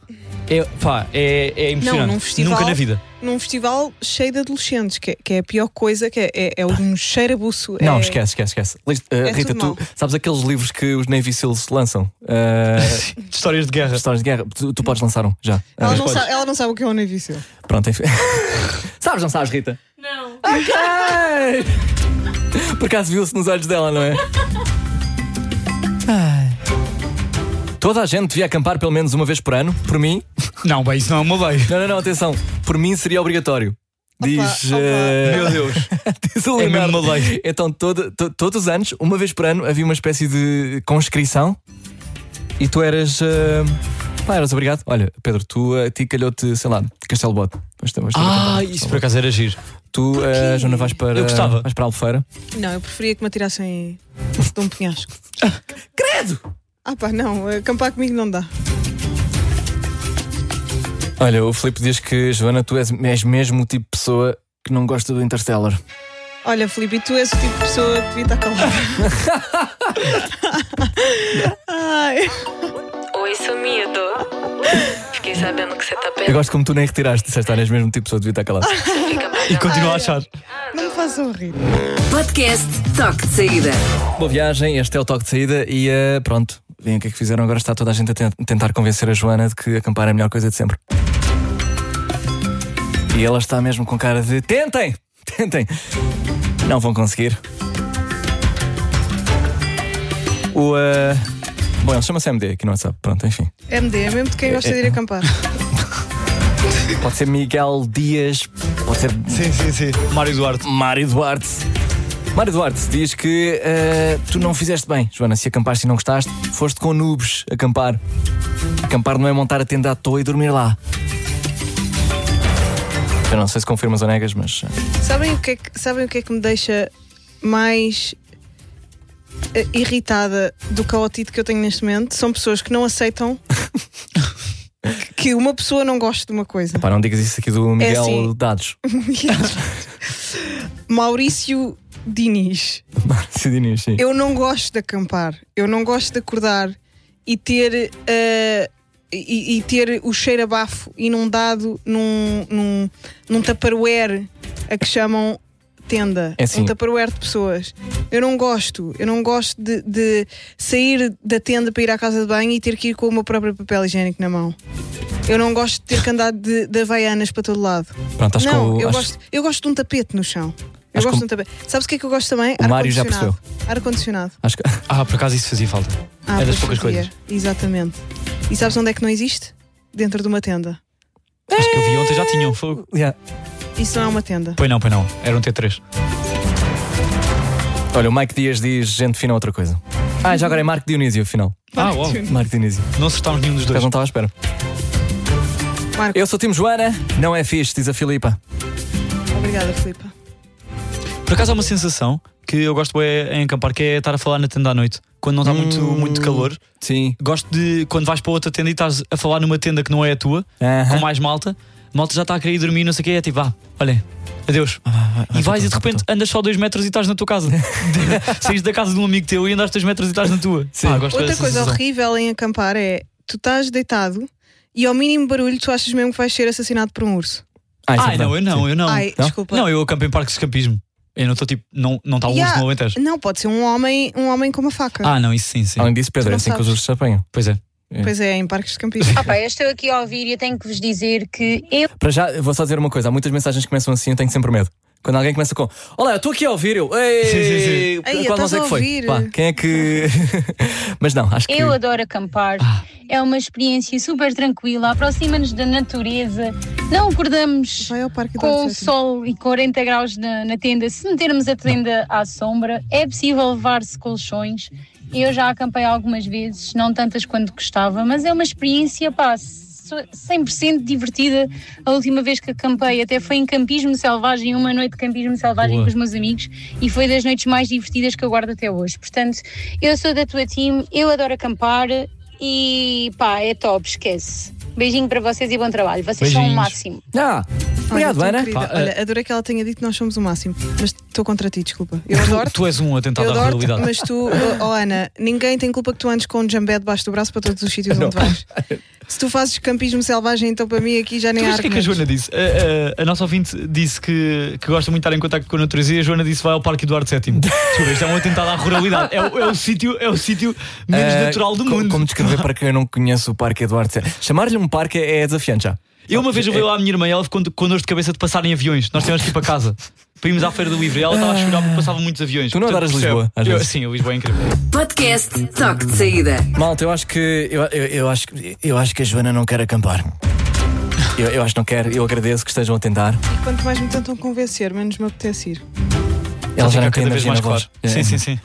É impressionante. Não, num festival, Nunca na vida. Num festival cheio de adolescentes, que é a pior coisa, que é um cheirabuço. Não, é... esquece. Rita, tudo tu mau. sabes aqueles livros que os Navy Seals lançam? De histórias de guerra. Histórias de guerra. Tu podes lançar um, já. Ela não sabe o que é um Navy Seal. Pronto, enfim. Sabes, não sabes, Rita? Não. Ok! Por acaso viu-se nos olhos dela, não é? Ai. Toda a gente devia acampar pelo menos uma vez por ano, por mim. Não, bem, isso não é uma lei. Não, atenção. Por mim seria obrigatório. Diz. Opa. Meu Deus. Diz o É Leonardo. mesmo uma lei. Então, todos os anos, uma vez por ano, havia uma espécie de conscrição e tu eras. Eras obrigado. Olha, Pedro, a ti calhou-te, sei lá, de Castelo Bote. Isso por acaso era giro. Tu, Joana, vais para. Eu gostava. Vais para a Albufeira. Não, eu preferia que me atirassem de um penhasco. Credo! Ah pá, não, acampar comigo não dá. Olha, o Filipe diz que, Joana, tu és mesmo o tipo de pessoa que não gosta do Interstellar. Olha, Filipe, tu és o tipo de pessoa que devia estar calada. Ai. Oi, sumido. Fiquei sabendo que você tá Eu perto. gosto como tu nem retiraste, disseste, és mesmo o tipo de pessoa que devia estar calado. E continua a achar. Não me façam rir. Podcast Toque de Saída. Boa viagem, este é o toque de saída e pronto. Vem o que é que fizeram agora, está toda a gente a tentar convencer a Joana de que acampar é a melhor coisa de sempre. E ela está mesmo com cara de tentem! Não vão conseguir. Bom, ele chama-se MD aqui no WhatsApp, pronto, enfim. MD, é mesmo de quem gosta de ir acampar. Pode ser Miguel Dias, pode ser Sim. Mário Duarte. Mário Duarte diz que tu não fizeste bem, Joana, se acampaste e não gostaste, foste com noobs acampar. Acampar não é montar a tenda à toa e dormir lá. Eu não sei se confirmas ou negas, mas... Sabem o que é que me deixa mais irritada do caotito que eu tenho neste momento? São pessoas que não aceitam que uma pessoa não goste de uma coisa. Pá, não digas isso aqui do Miguel assim. Dados. Maurício Diniz. Maurício Diniz, sim. Eu não gosto de acampar. Eu não gosto de acordar e ter o cheiro a bafo inundado num tupperware a que chamam tenda. É assim. Um tupperware de pessoas. Eu não gosto de sair da tenda para ir à casa de banho e ter que ir com o meu próprio papel higiênico na mão. Eu não gosto de ter que andar de havaianas para todo lado. Pronto, acho não, que eu gosto de um tapete no chão. Eu Acho gosto que de um tapete. Sabes o que é que eu gosto também? o Mário já percebeu. Ar-condicionado. Acho que... Por acaso isso fazia falta. É das pois poucas fazia. coisas. Exatamente. E sabes onde é que não existe? Dentro de uma tenda. Acho que eu vi ontem já tinham fogo. Yeah. Isso não é uma tenda. Pois não. Era um T3. Olha, o Mike Dias diz gente fina outra coisa. Já agora é Marco Dionísio, afinal. Uau. Marco Dionísio. Não acertámos nenhum dos dois. Não estava à espera. Marco. Eu sou Tim Joana, não é fixe, diz a Filipa. Obrigada, Filipa. Por acaso há uma sensação que eu gosto em acampar, que é estar a falar na tenda à noite. Quando não está muito calor. Sim. Gosto de, quando vais para outra tenda e estás a falar numa tenda que não é a tua, com mais malta já está a querer ir dormir, não sei o que, é tipo, olha, adeus. E vais e de repente andas só 2 metros e estás na tua casa. Saís da casa de um amigo teu e andas 2 metros e estás na tua. Gosto Outra coisa horrível em acampar é tu estás deitado e ao mínimo barulho tu achas mesmo que vais ser assassinado por um urso. Eu não. Desculpa. Não, eu acampo em parques de campismo. Eu não estou tipo, não está um urso no Alentejo. Não, pode ser um homem com uma faca. Não, isso sim. Além disso, Pedro, é assim que os ursos se apanham. Pois é. Pois é, em parques de campismo. Eu estou aqui a ouvir e eu tenho que vos dizer que eu... Para já, vou só dizer uma coisa. Há muitas mensagens que começam assim, eu tenho sempre medo. Quando alguém começa com olá, eu estou aqui a ouvir, eu Sim. Qual não sei que foi? Pá, quem é que... Mas não, acho que... Eu adoro acampar. É uma experiência super tranquila, aproxima-nos da natureza. Não acordamos com o sol e 40 graus na tenda. Se metermos a tenda à sombra, é possível levar-se colchões. Eu já acampei algumas vezes, não tantas quanto gostava, mas é uma experiência 100% divertida. A última vez que acampei até foi em campismo selvagem, uma noite de campismo selvagem com os meus amigos, e foi das noites mais divertidas que eu guardo até hoje. Portanto, eu sou da tua team, eu adoro acampar e é top, esquece. Beijinho para vocês e bom trabalho, vocês são o máximo. Obrigado, Ana. Olha, adorei que ela tenha dito que nós somos o máximo, mas estou contra ti, desculpa. Eu adoro. Tu és um atentado à realidade. Mas tu, Ana, ninguém tem culpa que tu andes com um jambé debaixo do braço para todos os sítios onde vais. Se tu fazes campismo selvagem, então para mim aqui já nem há argumentos. O que é que a Joana disse? A nossa ouvinte disse que gosta muito de estar em contacto com a natureza, e a Joana disse vai ao Parque Eduardo VII. Isto é um atentado à ruralidade. É o sítio menos natural do mundo. Como descrever para quem não conhece o Parque Eduardo VII? Chamar-lhe um parque é desafiante já. Eu uma vez levei lá a minha irmã e ela ficou com dor de cabeça de passarem aviões. Nós tivemos que ir para casa para irmos à Feira do Livro e ela estava a chorar porque passavam muitos aviões. Tu não adoras Lisboa? Sim, Lisboa é incrível. Podcast Toque de Saída. Malta, eu acho que a Joana não quer acampar. Eu acho que não quer. Eu agradeço que estejam a tentar. E quanto mais me tentam convencer, menos me apetece ir. Ela já não cada tem vez energia mais na voz. Claro. Sim.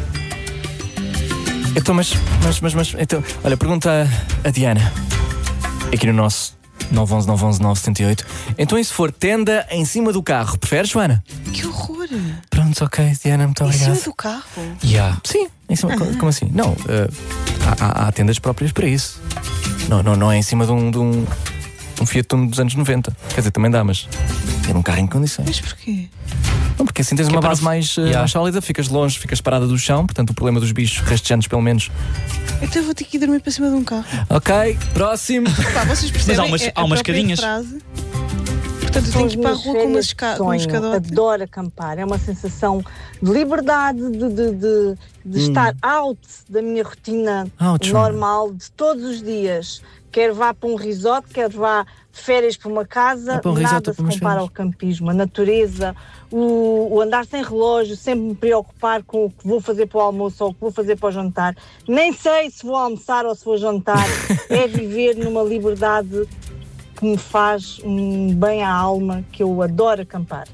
Então, mas então, olha, pergunta a Diana aqui no nosso 911-911-978. Então, e se for tenda em cima do carro, preferes, Joana? Que horror! Pronto, ok, Diana, muito obrigado. Em cima do carro? Sim, em cima, como assim? Não, há tendas próprias para isso. Não é em cima de um Fiat Uno dos anos 90. Quer dizer, também dá, mas é um carro em condições. Mas porquê? Não, porque assim tens uma base mais sólida, ficas longe, ficas parada do chão, portanto o problema dos bichos rastejantes pelo menos. Então eu vou ter que ir dormir para cima de um carro. Ok, próximo. Vocês percebem? Mas há umas escadinhas. Portanto eu tenho que ir para a rua com uma escada. Adoro acampar, é uma sensação de liberdade, de estar out da minha rotina normal de todos os dias. Quer vá para um resort, quer vá de férias para uma casa, nada se compara ao campismo. A natureza, o andar sem relógio, sempre me preocupar com o que vou fazer para o almoço ou o que vou fazer para o jantar. Nem sei se vou almoçar ou se vou jantar. É viver numa liberdade que me faz um bem à alma, que eu adoro acampar.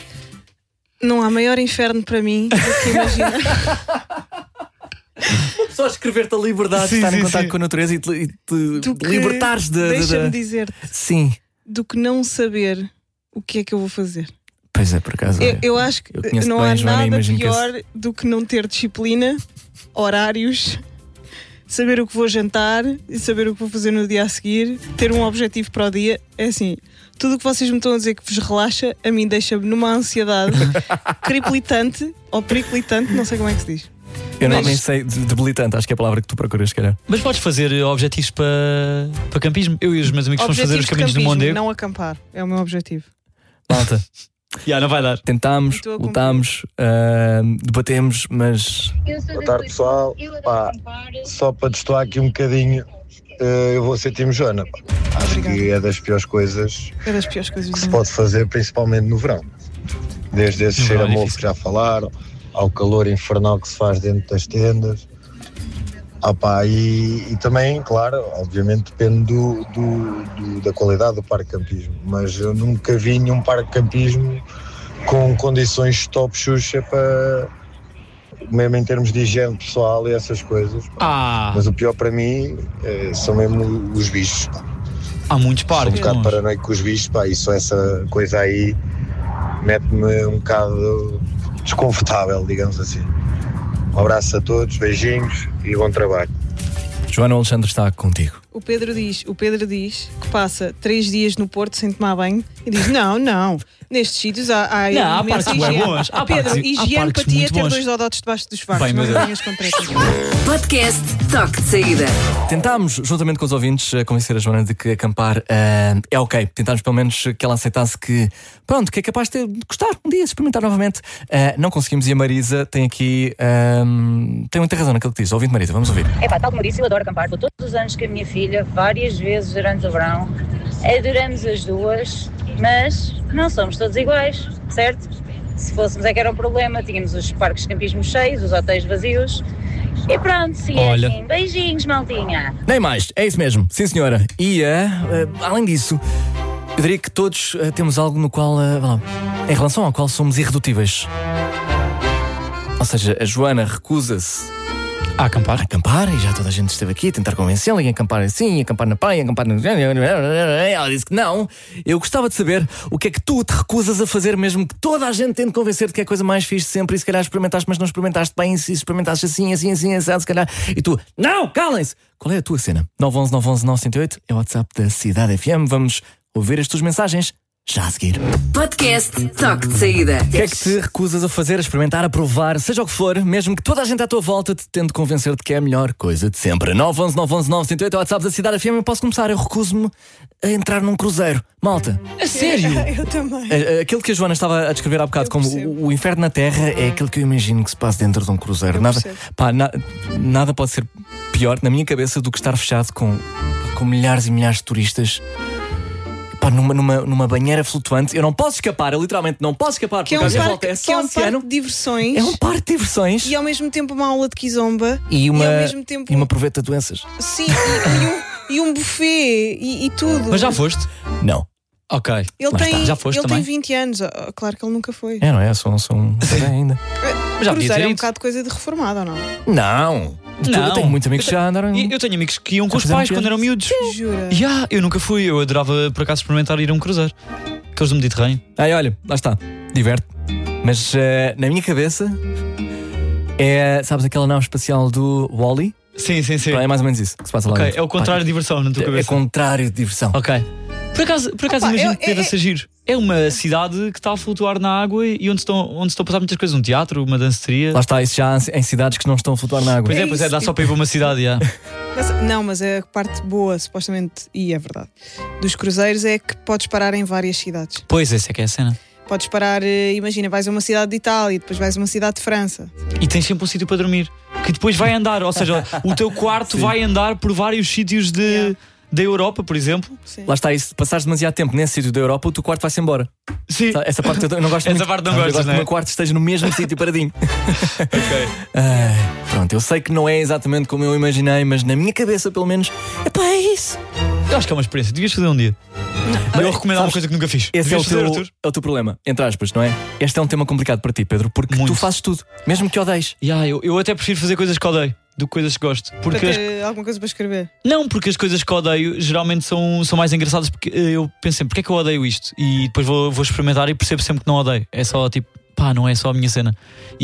Não há maior inferno para mim do que imaginar. Só escrever-te a liberdade de estar em contato com a natureza e te libertares de. Deixa-me dizer-te. Sim. Do que não saber o que é que eu vou fazer. Pois é, por acaso. Eu acho que não há nada pior do que não ter disciplina, horários, saber o que vou jantar e saber o que vou fazer no dia a seguir, ter um objetivo para o dia. É assim, tudo o que vocês me estão a dizer que vos relaxa, a mim deixa-me numa ansiedade criplitante ou periclitante, não sei como é que se diz. Eu nem sei, debilitante, acho que é a palavra que tu procuras, se calhar. Mas podes fazer objetivos para campismo? Eu e os meus amigos vamos fazer os caminhos do Mondego. Não acampar, é o meu objetivo. Malta. Não vai dar. Tentámos, lutámos, debatemos, mas. Boa tarde, pessoal. Só para destoar aqui um bocadinho, eu vou ser time Joana. Acho que é das piores coisas que se pode fazer, principalmente no verão. Desde esse cheiro a mofo que já falaram, ao calor infernal que se faz dentro das tendas. E também, claro, obviamente depende da qualidade do parque de campismo, mas eu nunca vi nenhum parque de campismo com condições top Xuxa para, mesmo em termos de higiene pessoal e essas coisas. Mas o pior para mim são mesmo os bichos. Há muitos parques. Sou um bocado paranoico com os bichos, e só essa coisa aí mete-me um bocado desconfortável, digamos assim. Um abraço a todos, beijinhos e bom trabalho. Joana, o Alexandre está contigo. O Pedro diz que passa 3 dias no Porto sem tomar banho e diz: não, nestes sítios há parques bem bons. Pedro, higiene para ti é ter 2 dodotes debaixo dos fardos. Não venhas com tretas. Podcast Toque de Saída. Tentámos, juntamente com os ouvintes, convencer a Joana de que acampar é ok. Tentámos pelo menos que ela aceitasse que é capaz de gostar um dia, experimentar novamente. Não conseguimos, e a Marisa tem aqui tem muita razão naquilo que diz. Ouvinte, Marisa, vamos ouvir. Tal como disse, eu adoro acampar. Vou todos os anos com a minha filha, várias vezes durante o verão. Adoramos as duas, mas não somos todos iguais, certo? Se fôssemos é que era um problema, tínhamos os parques de campismo cheios, os hotéis vazios. E pronto, é assim. Beijinhos, maltinha. Nem mais, é isso mesmo, sim senhora. E além disso, eu diria que todos temos algo no qual, em relação ao qual somos irredutíveis. Ou seja, a Joana recusa-se a acampar. E já toda a gente esteve aqui a tentar convencê-la, e acampar assim, acampar na praia, acampar na... Ela disse que não. Eu gostava de saber o que é que tu te recusas a fazer, mesmo que toda a gente tente convencer-te que é a coisa mais fixe sempre, e se calhar experimentaste, mas não experimentaste bem, se experimentaste assim, se calhar, e tu, não, calem-se! Qual é a tua cena? 911-911-908 é o WhatsApp da Cidade FM. Vamos ouvir as tuas mensagens já a seguir. Podcast Toque de Saída. O que é que te recusas a fazer, a experimentar, a provar, seja o que for, mesmo que toda a gente à tua volta te tente convencer de que é a melhor coisa de sempre? 911-911-908 é o WhatsApp da Cidade FM. Eu posso começar, eu recuso-me a entrar num cruzeiro. Malta. A sério? Eu também. Aquilo que a Joana estava a descrever há bocado como o inferno na Terra é aquilo que eu imagino que se passa dentro de um cruzeiro. Nada pode ser pior na minha cabeça do que estar fechado com milhares e milhares de turistas. Numa banheira flutuante. Eu não posso escapar, eu literalmente não posso escapar, porque a minha volta é só oceano. Parque de diversões. É um parque de diversões. E ao mesmo tempo uma aula de kizomba. E ao mesmo tempo uma proveta de doenças. Sim, e um buffet e tudo. Mas já foste? Não. Ok. Já foste ele também? tem 20 anos. Claro que ele nunca foi. Não é? Sou um ainda. Mas já cruzeiro é um bocado de coisa de reformado, ou não? Não. Eu tenho muitos amigos que já andaram. Eu tenho amigos que iam com os pais quando eram miúdos. Jura? Eu nunca fui. Eu adorava por acaso experimentar ir a um cruzeiro. Aqueles do Mediterrâneo. Olha, lá está. Diverte. Mas na minha cabeça sabes aquela nave espacial do Wall-E? Sim. É mais ou menos isso que se passa lá dentro. É o contrário de diversão na tua cabeça. É contrário de diversão. Ok. Por acaso imagino que deve ser giro. É uma cidade que está a flutuar na água e onde estão a passar muitas coisas. Um teatro, uma danceteria. Lá está, isso já em cidades que não estão a flutuar na água. Pois é, dá só para ir para uma cidade, já. Mas a parte boa, supostamente, e é verdade, dos cruzeiros é que podes parar em várias cidades. Pois, essa é que é a cena. Podes parar, imagina, vais a uma cidade de Itália e depois vais a uma cidade de França. E tens sempre um sítio para dormir, que depois vai andar, ou seja, o teu quarto vai andar por vários sítios da Europa, por exemplo. Sim. Lá está, e se passares demasiado tempo nesse sítio da Europa, o teu quarto vai-se embora. Sim. Essa parte eu não gosto muito. Essa parte não gostas, eu gosto que o meu quarto esteja no mesmo sítio paradinho. Ok. Pronto, eu sei que não é exatamente como eu imaginei, mas na minha cabeça, pelo menos, é isso. Eu acho que é uma experiência, devias fazer um dia. Eu recomendo uma coisa que nunca fiz. Esse é o teu problema, entre aspas, não é? Este é um tema complicado para ti, Pedro, porque tu fazes tudo, mesmo que odeies. Eu até prefiro fazer coisas que odeio. do que coisas que gosto. Para ter alguma coisa para escrever? Não, porque as coisas que odeio geralmente são mais engraçadas, porque eu penso sempre, porque é que eu odeio isto? E depois vou experimentar e percebo sempre que não odeio. É só tipo, não é só a minha cena.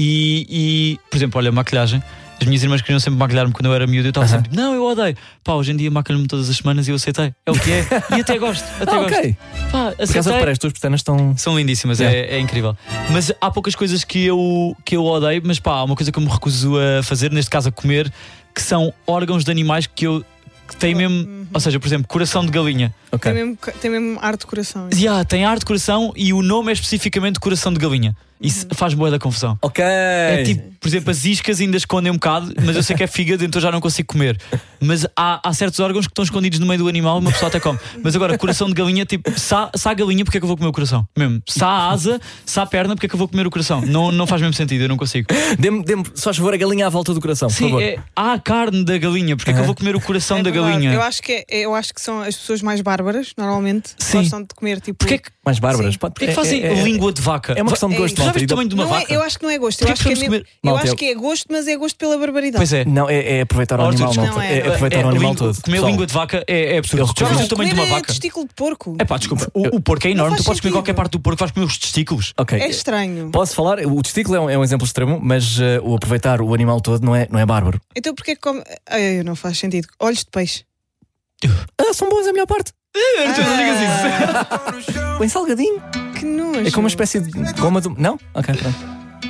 E por exemplo, olha, maquilhagem. As minhas irmãs queriam sempre maquilhar-me quando eu era miúdo. Eu estava sempre, não, eu odeio. Hoje em dia maquilho-me todas as semanas e eu aceitei. É o que é. E até gosto. Ok. Aceitei. As tuas pestanas são lindíssimas, é incrível. Mas há poucas coisas que eu odeio. Mas há uma coisa que eu me recuso a fazer, neste caso a comer, que são órgãos de animais que têm mesmo. Ou seja, por exemplo, coração de galinha. Tem mesmo ar de coração. Tem ar de coração e o nome é especificamente coração de galinha. Isso faz boa da confusão. Ok. É tipo, por exemplo, as iscas ainda escondem um bocado, mas eu sei que é fígado, então já não consigo comer. Mas há certos órgãos que estão escondidos no meio do animal e uma pessoa até come. Mas agora, coração de galinha, tipo, se há galinha, porque é que eu vou comer o coração? Mesmo. Se há asa, se há perna, porque é que eu vou comer o coração? Não faz mesmo sentido, eu não consigo. Dê-me só favor a galinha à volta do coração, sim, por favor. Há a carne da galinha, porque é que eu vou comer o coração da galinha? Eu acho que são as pessoas mais bárbaras, normalmente, gostam de comer tipo. Mais bárbaras? Porquê que fazem língua de vaca? É uma questão de gosto. Já viste o tamanho de uma vaca? Eu acho que não é gosto. Eu acho que é gosto, mas é gosto pela barbaridade. Pois é. Não, é aproveitar o animal. É aproveitar o animal todo. Comer língua de vaca é absurdo. Já viste o tamanho de uma vaca? Testículo de porco. Desculpa. O porco é enorme. Tu podes comer qualquer parte do porco, vais comer os testículos. É estranho. Posso falar? O testículo é um exemplo extremo, mas o aproveitar o animal todo não é bárbaro. Então porquê que come. Não faz sentido. Olhos de peixe. São bons a melhor parte. Não digas isso. Bem salgadinho. Que nojo. É como uma espécie de goma do. Não? Ok, pronto.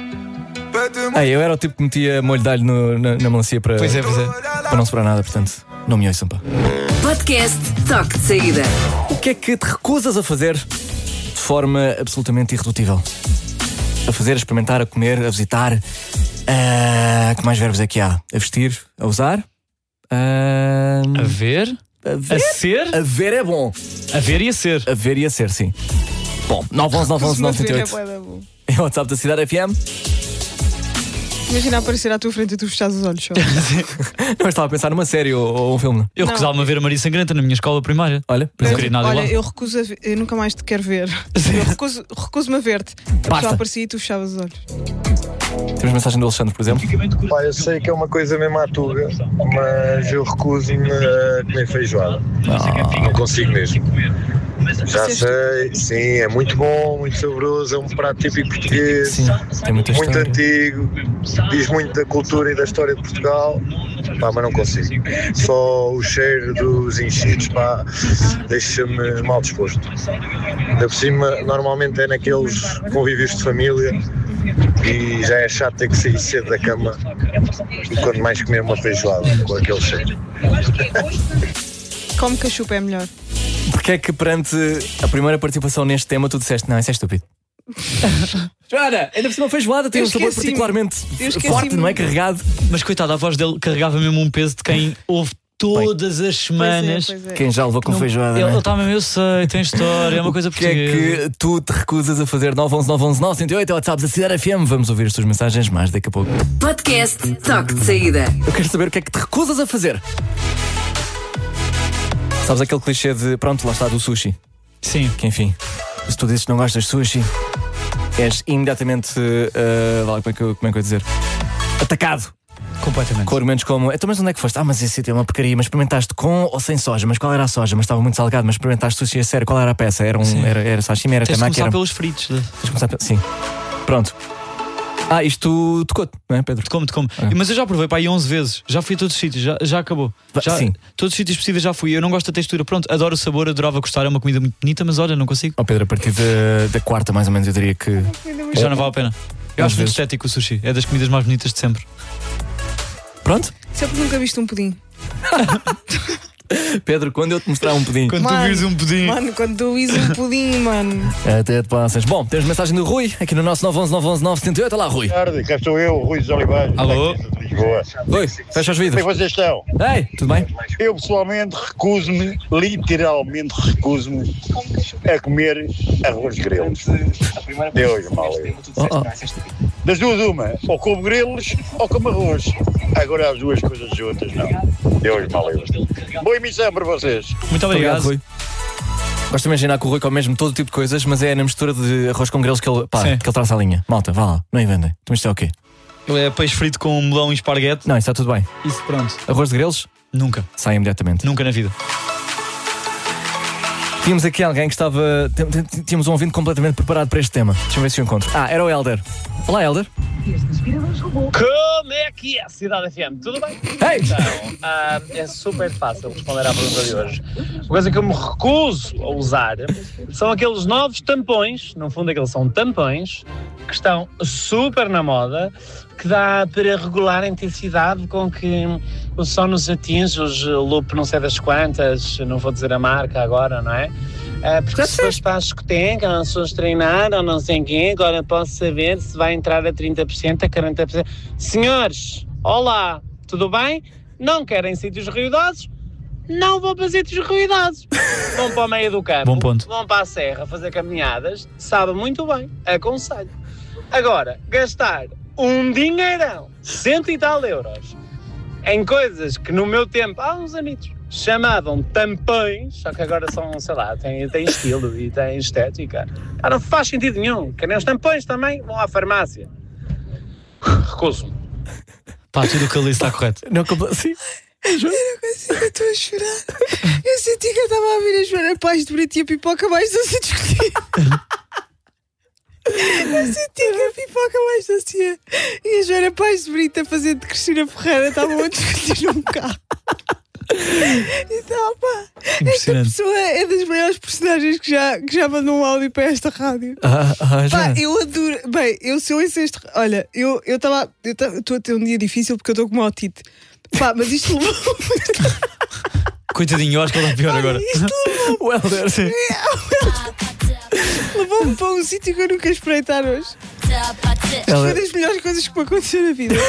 Eu era o tipo que metia molho de alho na melancia para não sobrar nada, portanto, não me ouçam, pá. Podcast Toque de Saída. O que é que te recusas a fazer de forma absolutamente irredutível? A fazer, a experimentar, a comer, a visitar. Que mais verbos é que há? A vestir, a usar? A ver? A ser? A ver é bom. A ver e a ser. A ver e a ser, sim. Bom, 911-911-978. É o WhatsApp da Cidade FM. Imagina aparecer à tua frente e tu fechares os olhos só. Não, estava a pensar numa série ou um filme. Eu recusava-me a ver a Maria Sangrenta na minha escola primária. Olha, não queria nada igual. Eu recuso eu nunca mais te quero ver. Eu recuso-me a ver-te. A pessoa aparecia e tu fechavas os olhos. Temos mensagem do Alexandre, por exemplo. Eu sei que é uma coisa mesmo à tuga, mas eu recuso-me a comer feijoada. Não consigo mesmo. Já sei, sim, é muito bom, muito saboroso, é um prato típico português, sim, tem muita muito história. Antigo, diz muito da cultura e da história de Portugal, mas não consigo. Só o cheiro dos enchidos, deixa-me mal disposto. Ainda por cima, normalmente é naqueles convívios de família e já é chato ter que sair cedo da cama e quando mais comer uma feijoada com aquele cheiro. Como que a chupa é melhor? Porque é que perante a primeira participação neste tema tu disseste, não, isso é estúpido? Joana, ainda por cima feijoada tem um sabor particularmente forte, não é? Carregado. Mas coitado, a voz dele carregava mesmo um peso de quem ouve todas as semanas. Pois é. Quem já levou com feijoada. Ele está mesmo, eu sei, tem história, é uma coisa portuguesa. O que é que tu te recusas a fazer? 911-911-908 é o WhatsApp da Cidade FM. Vamos ouvir as tuas mensagens mais daqui a pouco. Podcast Toque de Saída. Eu quero saber o que é que te recusas a fazer. Sabes aquele clichê de, pronto, lá está, do sushi? Sim. Que enfim, se tu dizes que não gostas de sushi, és imediatamente, como é que eu ia dizer? Atacado. Completamente. Com argumentos como, então mas onde é que foste? Mas esse sítio é uma porcaria, mas experimentaste com ou sem soja? Mas qual era a soja? Mas estava muito salgado, mas experimentaste sushi a sério, qual era a peça? Era sashimi, era temaki? Tens de começar era... pelos fritos. Sim. Pronto. Isto tocou-te, não é, Pedro? Tocou-me. Mas eu já provei para aí 11 vezes. Já fui a todos os sítios, já acabou. Sim. Todos os sítios possíveis já fui. Eu não gosto da textura. Pronto, adoro o sabor, adorava gostar. É uma comida muito bonita, mas olha, não consigo. Pedro, a partir da quarta, mais ou menos, eu diria que já não vale a pena. Eu acho muito estético o sushi. É das comidas mais bonitas de sempre. Pronto? Sempre nunca viste um pudim. Pedro, quando eu te mostrar um pudim. Quando tu vires um pudim. Mano, quando tu vires um pudim, mano. Até te passas. Bom, temos mensagem do Rui aqui no nosso 911-911-978. Olá, Rui. Boa tarde, cá estou eu, Rui dos Olivais. Alô. Lisboa. Rui, fecha os vidros. Como é que vocês estão? Ei, tudo bem? Eu pessoalmente recuso-me, literalmente recuso-me a comer arroz grelos. Deus, mal. Das duas uma, ou como grelos ou como arroz. Agora as duas coisas juntas, não. Deus, mal. Boa emissão para vocês. Muito obrigado, Rui. Gosto de imaginar que o Rui come mesmo todo tipo de coisas, mas é na mistura de arroz com grelos que ele traça a linha. Malta, vá lá, não inventem. Então isto é o quê? É peixe frito com melão e esparguete. Não, isso está tudo bem. Isso, pronto. Arroz de grelos? Nunca. Sai imediatamente. Nunca na vida. Tínhamos aqui alguém que estava... Tínhamos um ouvinte completamente preparado para este tema. Deixa eu ver se eu encontro. Era o Helder. Olá, Helder. Como é que é, Cidade FM? Tudo bem? Hey! Então, é super fácil responder à pergunta de hoje. Uma coisa que eu me recuso a usar são aqueles novos tampões, no fundo aqueles são tampões, que estão super na moda, que dá para regular a intensidade com que o som nos atinge, os loop não sei das quantas, não vou dizer a marca agora, não é? Porque se fores para a discoteca, ou se fores treinar, ou não sei quem, agora posso saber se vai entrar a 30%, a 40%. Senhores, olá, tudo bem? Não querem sítios ruidosos? Não vão para sítios ruidosos. Vão para o meio do campo, bom ponto. Vão para a serra fazer caminhadas, sabe muito bem, aconselho. Agora, gastar um dinheirão, 100 e tal euros, em coisas que no meu tempo, há uns anitos, chamavam tampões, só que agora são, sei lá, tem estilo e tem estética. Não faz sentido nenhum. Querem os tampões também? Vão à farmácia. Recuso-me. Pá, tudo o que ele disse está correto. Não, sim. Eu não consigo, eu estou a chorar. Eu senti que eu estava a ver a Joana Paz de Brito e a pipoca mais doce a discutir. Eu senti que a pipoca mais doce e a Joana Paz de Brito a fazer de Cristina Ferreira estavam a discutir num carro. Então, pá, esta pessoa é das maiores personagens que já mandou um áudio para esta rádio. Pá, eu adoro. Bem, eu sou esse. Olha, eu estou a ter um dia difícil porque eu estou com uma otite. Pá, mas isto levou. Coitadinho, eu acho que ele está pior agora. O Helder, sim. Levou-me para um sítio que eu nunca esperei estar hoje. Foi das melhores coisas que me aconteceu na vida.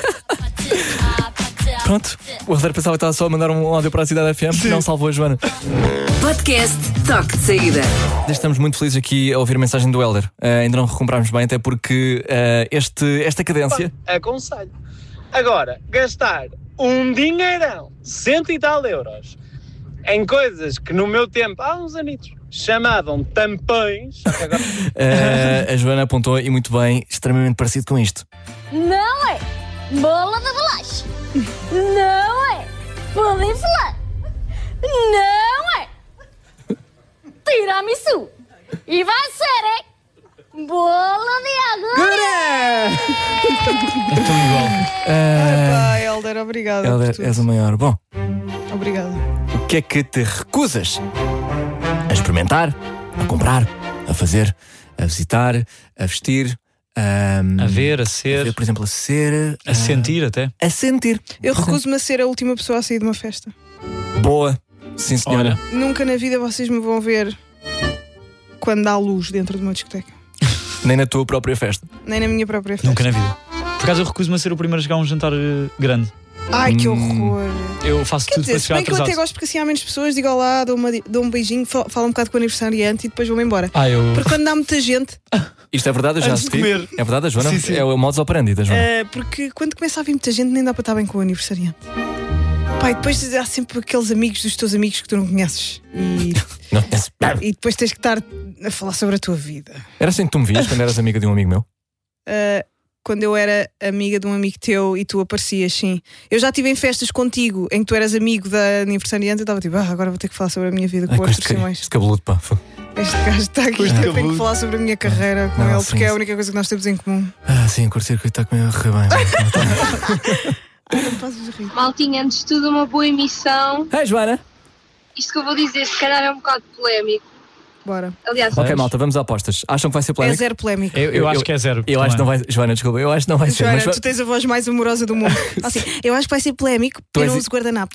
Pronto, o Helder pensava que estava só a mandar um áudio para a Cidade FM, não salvou a Joana. Podcast Toque de Saída. Estamos muito felizes aqui a ouvir a mensagem do Helder. Ainda não recuperámos bem, até porque esta cadência... Aconselho. Agora, gastar um dinheirão, 100 e tal euros, em coisas que no meu tempo, há uns anitos, chamavam tampões. Agora... a Joana apontou, e muito bem, extremamente parecido com isto. Não é bola de bolacha. Não é pudim flan. Não é tiramisu. E vai ser bolo de agulha. É tão igual. Pá, Helder, obrigada. Helder, és o maior. Bom, obrigada. O que é que te recusas a experimentar, a comprar, a fazer, a visitar, a vestir, a ver, a ser, por exemplo, a ser, a sentir até. A sentir. Eu recuso-me a ser a última pessoa a sair de uma festa. Boa, sim senhora. Olha. Nunca na vida vocês me vão ver quando há luz dentro de uma discoteca. Nem na tua própria festa. Nem na minha própria festa. Nunca na vida. Por acaso eu recuso-me a ser o primeiro a chegar a um jantar grande. Ai, que horror. Eu faço tudo para chegar bem que eu atrasado. até gosto porque assim há menos pessoas, digo olá, dou um beijinho, falo um bocado com o aniversariante e depois vou-me embora. Porque quando há muita gente... Isto é verdade, eu já assisti. É verdade, a Joana? Sim. É o modus operandi da Joana. Porque quando começa a vir muita gente nem dá para estar bem com o aniversariante. Pai, depois há sempre aqueles amigos dos teus amigos que tu não conheces. E depois tens que estar a falar sobre a tua vida. Era assim que tu me vias quando eras amiga de um amigo meu? Quando eu era amiga de um amigo teu e tu aparecias, sim. Eu já estive em festas contigo em que tu eras amigo da aniversariante e eu estava tipo, agora vou ter que falar sobre a minha vida com o Arthur Simões. Este cabeludo, pá. Este gajo está aqui, eu tenho que falar sobre a minha carreira com ele, porque é a única coisa que nós temos em comum. Sim, o curto-circuito está comigo a correr bem. Não podes rir. Maltinha, antes de tudo, uma boa emissão. Joana. Isto que eu vou dizer, se calhar é um bocado polémico. Bora. Aliás, ok, malta, vamos a apostas. Acham que vai ser polémico? É zero polémico. Eu acho que é zero. Eu acho que não vai. Joana, desculpa, eu acho que não vai ser. Joana, tu tens a voz mais amorosa do mundo. Assim, eu acho que vai ser polémico, eu não uso guardanapo.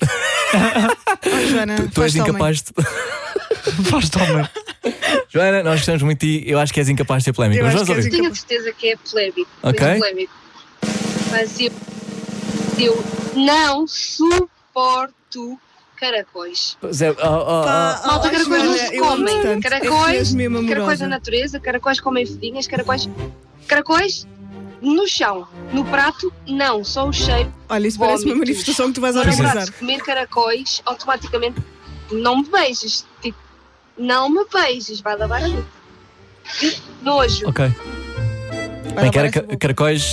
Joana, tu és incapaz de. Faz-te homem. Joana, nós gostamos muito de ti. Eu acho que és incapaz de ser polémico. Eu tenho a certeza que é polémico. Ok. Polémico. Mas eu não suporto caracóis. Malta, caracóis não se comem. Caracóis na natureza, caracóis comem fedinhas, caracóis no chão, no prato, não, só o cheiro. Olha, isso parece uma manifestação que tu vais organizar. Comer caracóis, automaticamente não me beijes. Tipo, não me beijes, vai lavar a boca. Que nojo. Ok. Bem, caracóis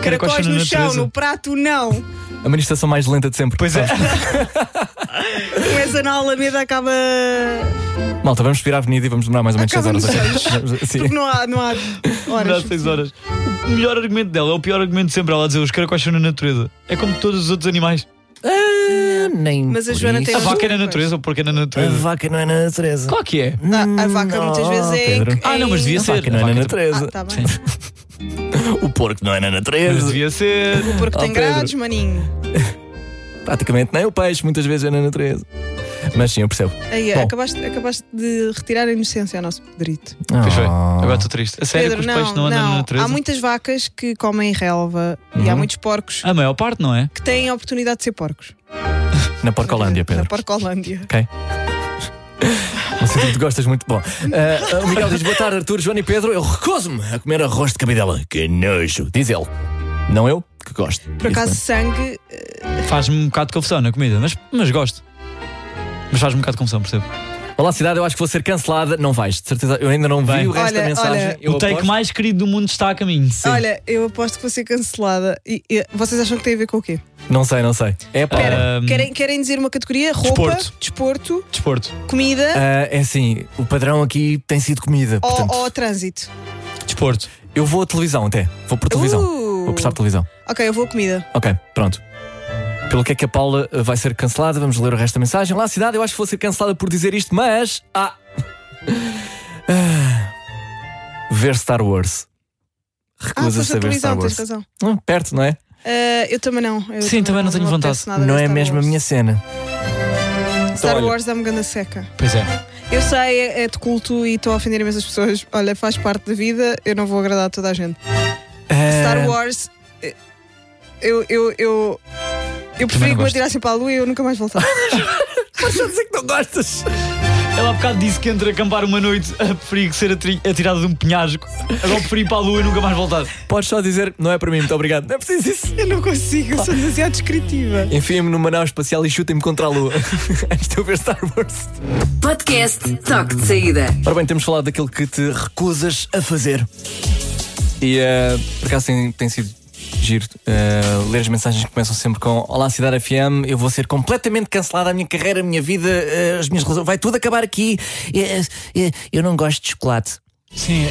Caracóis no chão, no prato não. A manifestação mais lenta de sempre. Pois é. Começa na Alameda, acaba. Malta, vamos subir a avenida e vamos demorar mais ou menos 6 horas. Sim. Porque não há horas. Não há 6 horas. O melhor argumento dela é o pior argumento de sempre. Ela a dizer: os caracóis são na natureza. É como todos os outros animais. Nem mas a Joana tem a vaca é na natureza ou o porco é na natureza? A vaca não é na natureza. Claro que é. A vaca muitas vezes é. Não, mas devia ser. A vaca não é na natureza. Tá bem. O porco não é na natureza. Mas devia ser. O porco tem grades, maninho. Praticamente nem o peixe, muitas vezes é na natureza. Mas sim, eu percebo. Aí, acabaste de retirar a inocência ao nosso Pedrito. Pois foi, agora estou triste. A sério, Pedro, que os peixes não andam na natureza? Há muitas vacas que comem relva e há muitos porcos. A maior parte, não é? Que têm a oportunidade de ser porcos. Na Porcolândia, Pedro. Na Porcolândia. Ok. Não sei se tu gostas muito. Bom, o Miguel diz: boa tarde, Arthur, Joana e Pedro. Eu recuso-me a comer arroz de cabidela. Que nojo. Diz ele. Não eu, que gosto. Por acaso, sangue. Faz-me um bocado de confusão na comida, mas gosto. Mas faz-me um bocado de confusão, percebo. Olá, cidade, eu acho que vou ser cancelada. Não vais, de certeza. Eu ainda não vi o resto da mensagem. O take mais querido do mundo está a caminho. Sim. Olha, eu aposto que vou ser cancelada. E vocês acham que tem a ver com o quê? Não sei. É pá. Querem dizer uma categoria? Roupa, desporto. Comida. É assim, o padrão aqui tem sido comida. Ou trânsito. Desporto. Eu vou a televisão até. Vou por televisão. Vou prestar televisão. Ok, eu vou a comida. Ok, pronto. Pelo que é que a Paula vai ser cancelada? Vamos ler o resto da mensagem. Olá, cidade, eu acho que vou ser cancelada por dizer isto, mas... ver Star Wars. Recusa-se a ver Star Wars. Tens razão. Perto, não é? Eu também não. Sim, também não tenho vontade. Não é mesmo a minha cena. Star Wars dá-me ganda seca. Pois é. Eu sei, é de culto e estou a ofender imensas pessoas. Olha, faz parte da vida, eu não vou agradar a toda a gente. Star Wars... Eu preferi que me atirassem para a lua e eu nunca mais voltar. Podes só dizer que não gostas. Ela há bocado disse que entre acampar uma noite a preferir ser atirada de um penhasco. Agora preferi ir para a lua e nunca mais voltar. Podes só dizer, não é para mim, muito obrigado. Não é preciso isso. Eu não consigo, eu sou demasiado descritiva. Enfiem-me numa nave espacial e chutem-me contra a lua. Antes de eu ver Star Wars. Podcast Toque de Saída. Ora bem, temos falado daquilo que te recusas a fazer. E por acaso tem sido giro ler as mensagens que começam sempre com: olá, Cidade FM, eu vou ser completamente cancelada, a minha carreira, a minha vida, as minhas relações, vai tudo acabar aqui. Eu não gosto de chocolate. Sim.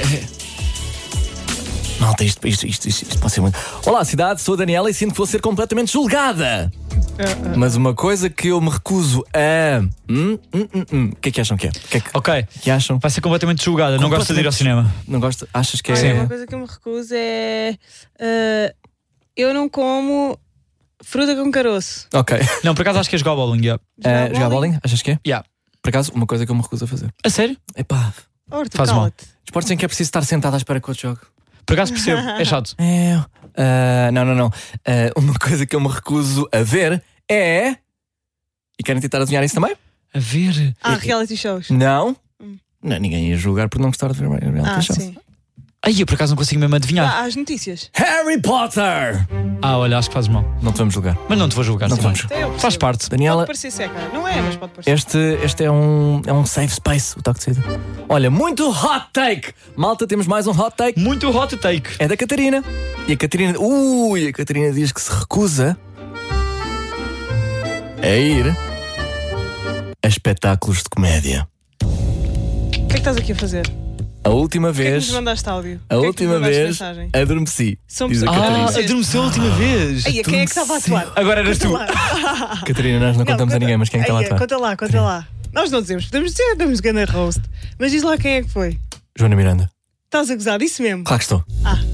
Malta, isto pode ser muito. Olá, cidade, sou a Daniela e sinto que vou ser completamente julgada. Mas uma coisa que eu me recuso a... O que é que acham que é? Ok. Que acham? Vai ser completamente julgada, não gosta de ir ao cinema. Não gosta? Achas que é... Olha, uma coisa que eu me recuso é... eu não como fruta com caroço. Ok. Não, por acaso acho que é jogar bowling. Jogar bowling? Achas que é? Yeah. Por acaso, uma coisa que eu me recuso a fazer. A sério? Epá. Faz mal. Esportes em que é preciso estar sentado à espera que eu jogue. Por acaso percebo, é chato. Não. Uma coisa que eu me recuso a ver é... E querem tentar adivinhar isso também? A ver? Reality shows. Não. Não, ninguém ia julgar por não gostar de ver reality shows. Sim. Ai, eu por acaso não consigo mesmo adivinhar. As notícias. Harry Potter! Olha, acho que fazes mal. Não te vamos julgar. Mas não te vou julgar. Não te vamos. Faz parte. Daniela, pode parecer seca. Não é, mas pode parecer. Este é um safe space, o toque de saída. Olha, muito hot take. Malta, temos mais um hot take. Muito hot take. É da Catarina. E a Catarina diz que se recusa a ir a espetáculos de comédia. O que é que estás aqui a fazer? A última vez. Porquê é que nos mandaste áudio? A última vez adormeci. Somos adormeceu a última vez. Ai, quem é que estava a atuar? Agora eras tu. Catarina, nós não contamos a ninguém, mas quem é que estava a atuar? Conta lá. Nós não dizemos, podemos dizer, damos ganda roast. Mas diz lá quem é que foi. Joana Miranda. Estás a gozar, isso mesmo? Claro que estou.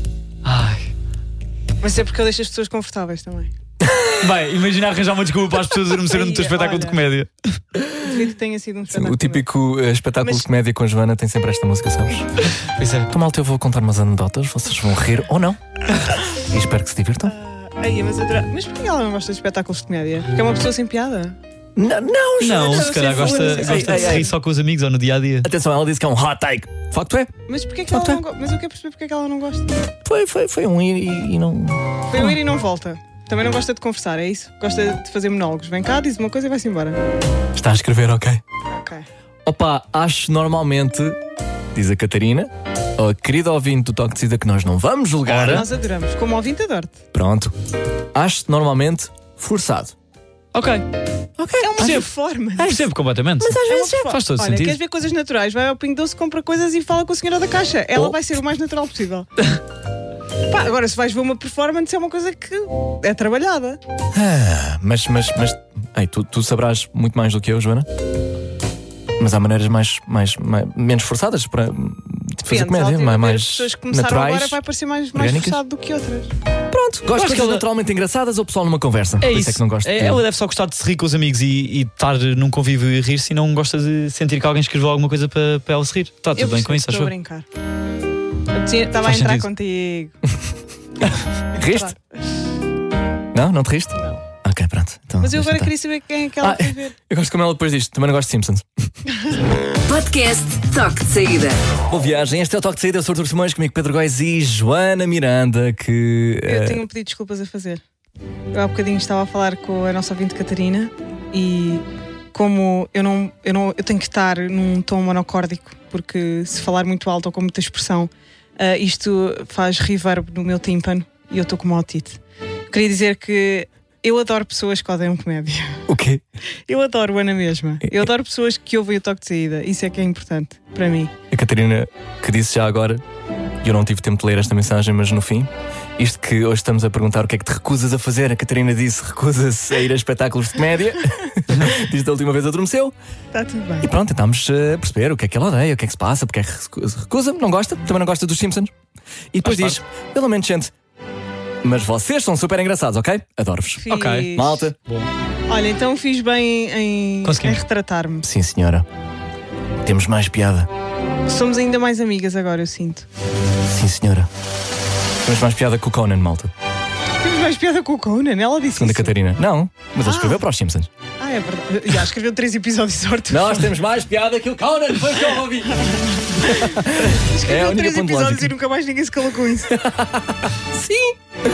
Mas é porque eu deixo as pessoas confortáveis também. Bem, imagina arranjar uma desculpa para as pessoas adormecerem no teu espetáculo de comédia. Devido que tenha sido um espetáculo. O típico espetáculo de comédia com a Joana tem sempre esta música, sabes? Pois é. Então, malta, eu vou contar umas anedotas, vocês vão rir ou não. E espero que se divirtam. Mas porquê ela não gosta de espetáculos de comédia? Porque é uma pessoa sem piada? Não, se calhar gosta de se rir só com os amigos ou no dia a dia. Atenção, ela disse que é um hot take. Facto é. Mas porquê que ela não gosta? Mas eu quero perceber porque é que ela não gosta. Foi um ir e não. Foi um ir e não volta. Também não gosta de conversar, é isso? Gosta de fazer monólogos. Vem cá, diz uma coisa e vai-se embora. Está a escrever, ok? Ok. Opa, acho normalmente, diz a Catarina, Oh, querido ouvinte do Toque de Saída, que nós não vamos julgar. Nós adoramos, como ouvinte adoro-te. Pronto. Acho-te normalmente forçado. Ok. É uma performance. Percebo completamente. Mas às vezes faz todo olha, sentido. queres ver coisas naturais? Vai ao Pingo Doce, compra coisas e fala com a senhora da caixa. Ela vai ser o mais natural possível. Pá, agora se vais ver uma performance é uma coisa que é trabalhada. Mas ei, tu sabrás muito mais do que eu, Joana. Mas há maneiras menos forçadas para fazer comédia, mais as pessoas que começaram naturais, agora vai parecer mais orgânicas. forçado do que outras. Pronto, gosto de coisas naturalmente engraçadas ou pessoal numa conversa. É Por isso. é que não gosto. Ela deve só gostar de se rir com os amigos e estar num convívio e rir-se, e não gosta de sentir que alguém escreveu alguma coisa para ela se rir. Está tudo bem com isso, acho eu. Estou a brincar. Estava a entrar contigo. Riste? Não te riste? Não. Ok, pronto. Então, mas eu agora queria saber quem é que ela vai ver. Eu gosto como ela depois diz. Também não gosto de Simpsons. Podcast Toque de Saída. Boa viagem. Este é o Toque de Saída. Eu sou o Artur Simões, comigo Pedro Góis e Joana Miranda, que... Eu tenho um pedido de desculpas a fazer. Eu há bocadinho estava a falar com a nossa ouvinte Catarina e como eu tenho que estar num tom monocórdico, porque se falar muito alto ou com muita expressão, isto faz reverb no meu tímpano e eu estou com uma otite. Queria dizer que eu adoro pessoas que odeiam comédia. O quê? Eu adoro Ana mesma. Eu adoro pessoas que ouvem o Toque de Saída. Isso é que é importante para mim. A Catarina, que disse já agora, e eu não tive tempo de ler esta mensagem, mas no fim, isto que hoje estamos a perguntar o que é que te recusas a fazer, a Catarina disse recusa-se a ir a espetáculos de comédia. Diz da última vez adormeceu. Está tudo bem. E pronto, tentámos perceber o que é que ela odeia, o que é que se passa, porque é que se recusa, não gosta, também não gosta dos Simpsons. E depois diz, pelo menos gente, mas vocês são super engraçados, ok? Adoro-vos. Ok. Malta. Bom. Olha, então fiz bem em retratar-me. Sim, senhora. Temos mais piada. Somos ainda mais amigas agora, eu sinto. Sim, senhora. Temos mais piada com o Conan, malta. Temos mais piada com o Conan, ela disse Segunda isso. Catarina. Não, mas ele escreveu para os Simpsons. É verdade. Já escreveu 3 episódios de sorte. Nós temos mais piada que o Conan, foi o que eu ouvi. Escreveu 3 episódios e nunca mais ninguém se calou com isso. Sim.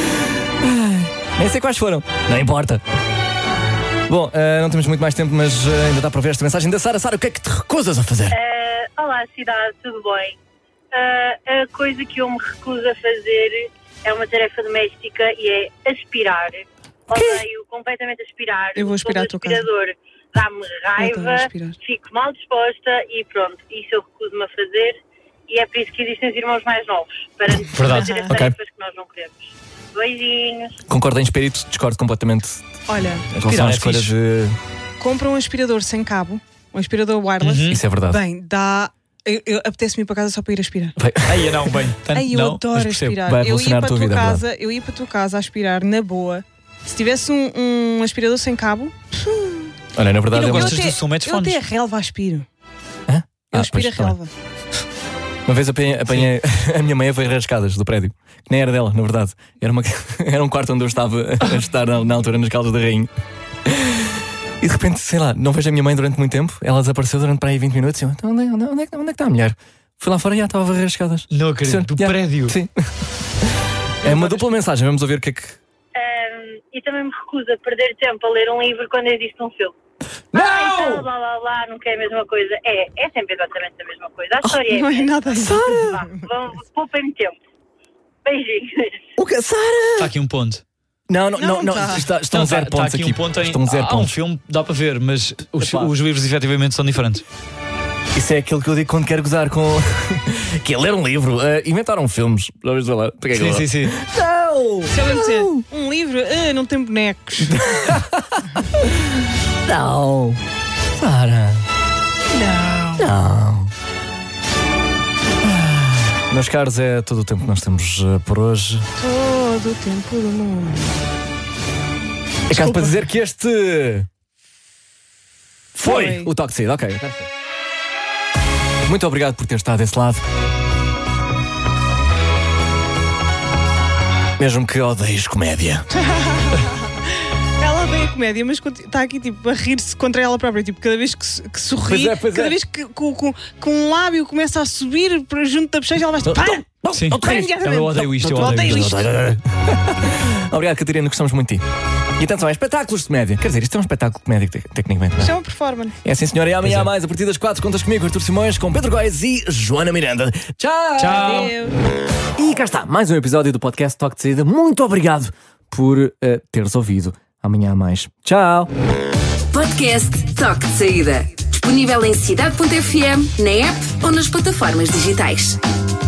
Nem sei quais foram. Não importa. Bom, não temos muito mais tempo, mas ainda dá para ver esta mensagem da Sara. Sara, o que é que te recusas a fazer? Olá, cidade, tudo bem? A coisa que eu me recuso a fazer é uma tarefa doméstica e é aspirar. Odeio completamente aspirar. Eu vou aspirar a tua casa. Aspirador dá-me raiva, fico mal disposta e pronto, isso eu recuso-me a fazer e é por isso que existem os irmãos mais novos, para fazer as tarefas que nós não queremos. Beijinhos. Concordo em espírito, discordo completamente. Olha, em relação às escolhas de... Compra um aspirador sem cabo, um aspirador wireless. Isso é verdade. Bem, apetece-me ir para casa só para ir aspirar. Aí não, bem. Eu adoro aspirar. Vai evolucionar a tua vida. Eu ia para a tua casa a aspirar na boa. Se tivesse um aspirador sem cabo. Olha, na verdade, eu até a relva aspiro. Hã? Eu aspiro a relva. Uma vez apanhei a minha mãe a ver as escadas do prédio, que nem era dela, na verdade. Era um quarto onde eu estava a estar na altura nas Caldas da Rainha. E de repente, sei lá, não vejo a minha mãe durante muito tempo. Ela desapareceu durante para aí 20 minutos. E eu, então, onde é que está a mulher? Fui lá fora e já estava a varrer as escadas. Não acredito, do prédio. Sim. É uma dupla mensagem, vamos ouvir o que é que... E também me recuso a perder tempo a ler um livro quando existe um filme. Não! Então, blá, nunca é a mesma coisa. É sempre exatamente a mesma coisa. A história não é nada. Sara! Poupem-me tempo. Beijinhos. O que, Sara? Está aqui um ponto. Não. Estão 0 pontos aqui. Um ponto em... Estão 0 pontos. Um filme, dá para ver, mas os livros efetivamente são diferentes. Isso é aquilo que eu digo quando quero gozar com... que é ler um livro. Inventaram filmes. Já ouviste falar? Sim. Não! Se eu dizer, um livro, não tem bonecos. Não. Sara. Não. Meus caros, é todo o tempo que nós temos por hoje. Todo o tempo do mundo. É caso para dizer que este... Foi o Toque de Saída. Ok. Muito obrigado por ter estado desse lado. Mesmo que odeies comédia. Ela odeia comédia, mas está aqui tipo a rir-se contra ela própria. Tipo, cada vez que sorri, cada vez que com um lábio começa a subir para junto da bochecha, ela vai tipo, Sim, eu odeio isto. Obrigado, Catarina, gostamos muito de ti. E atenção, é espetáculos de comédia. Quer dizer, isto é um espetáculo de comédia, tecnicamente. Isto é uma performance. É sim, senhora. E amanhã há mais, a partir das 4, contas comigo, Artur Simões, com Pedro Góes e Joana Miranda. Tchau! Tchau! E cá está, mais um episódio do podcast Toque de Saída. Muito obrigado por teres ouvido. Amanhã há mais. Tchau! Podcast Toque de Saída. Disponível em cidade.fm, na app ou nas plataformas digitais.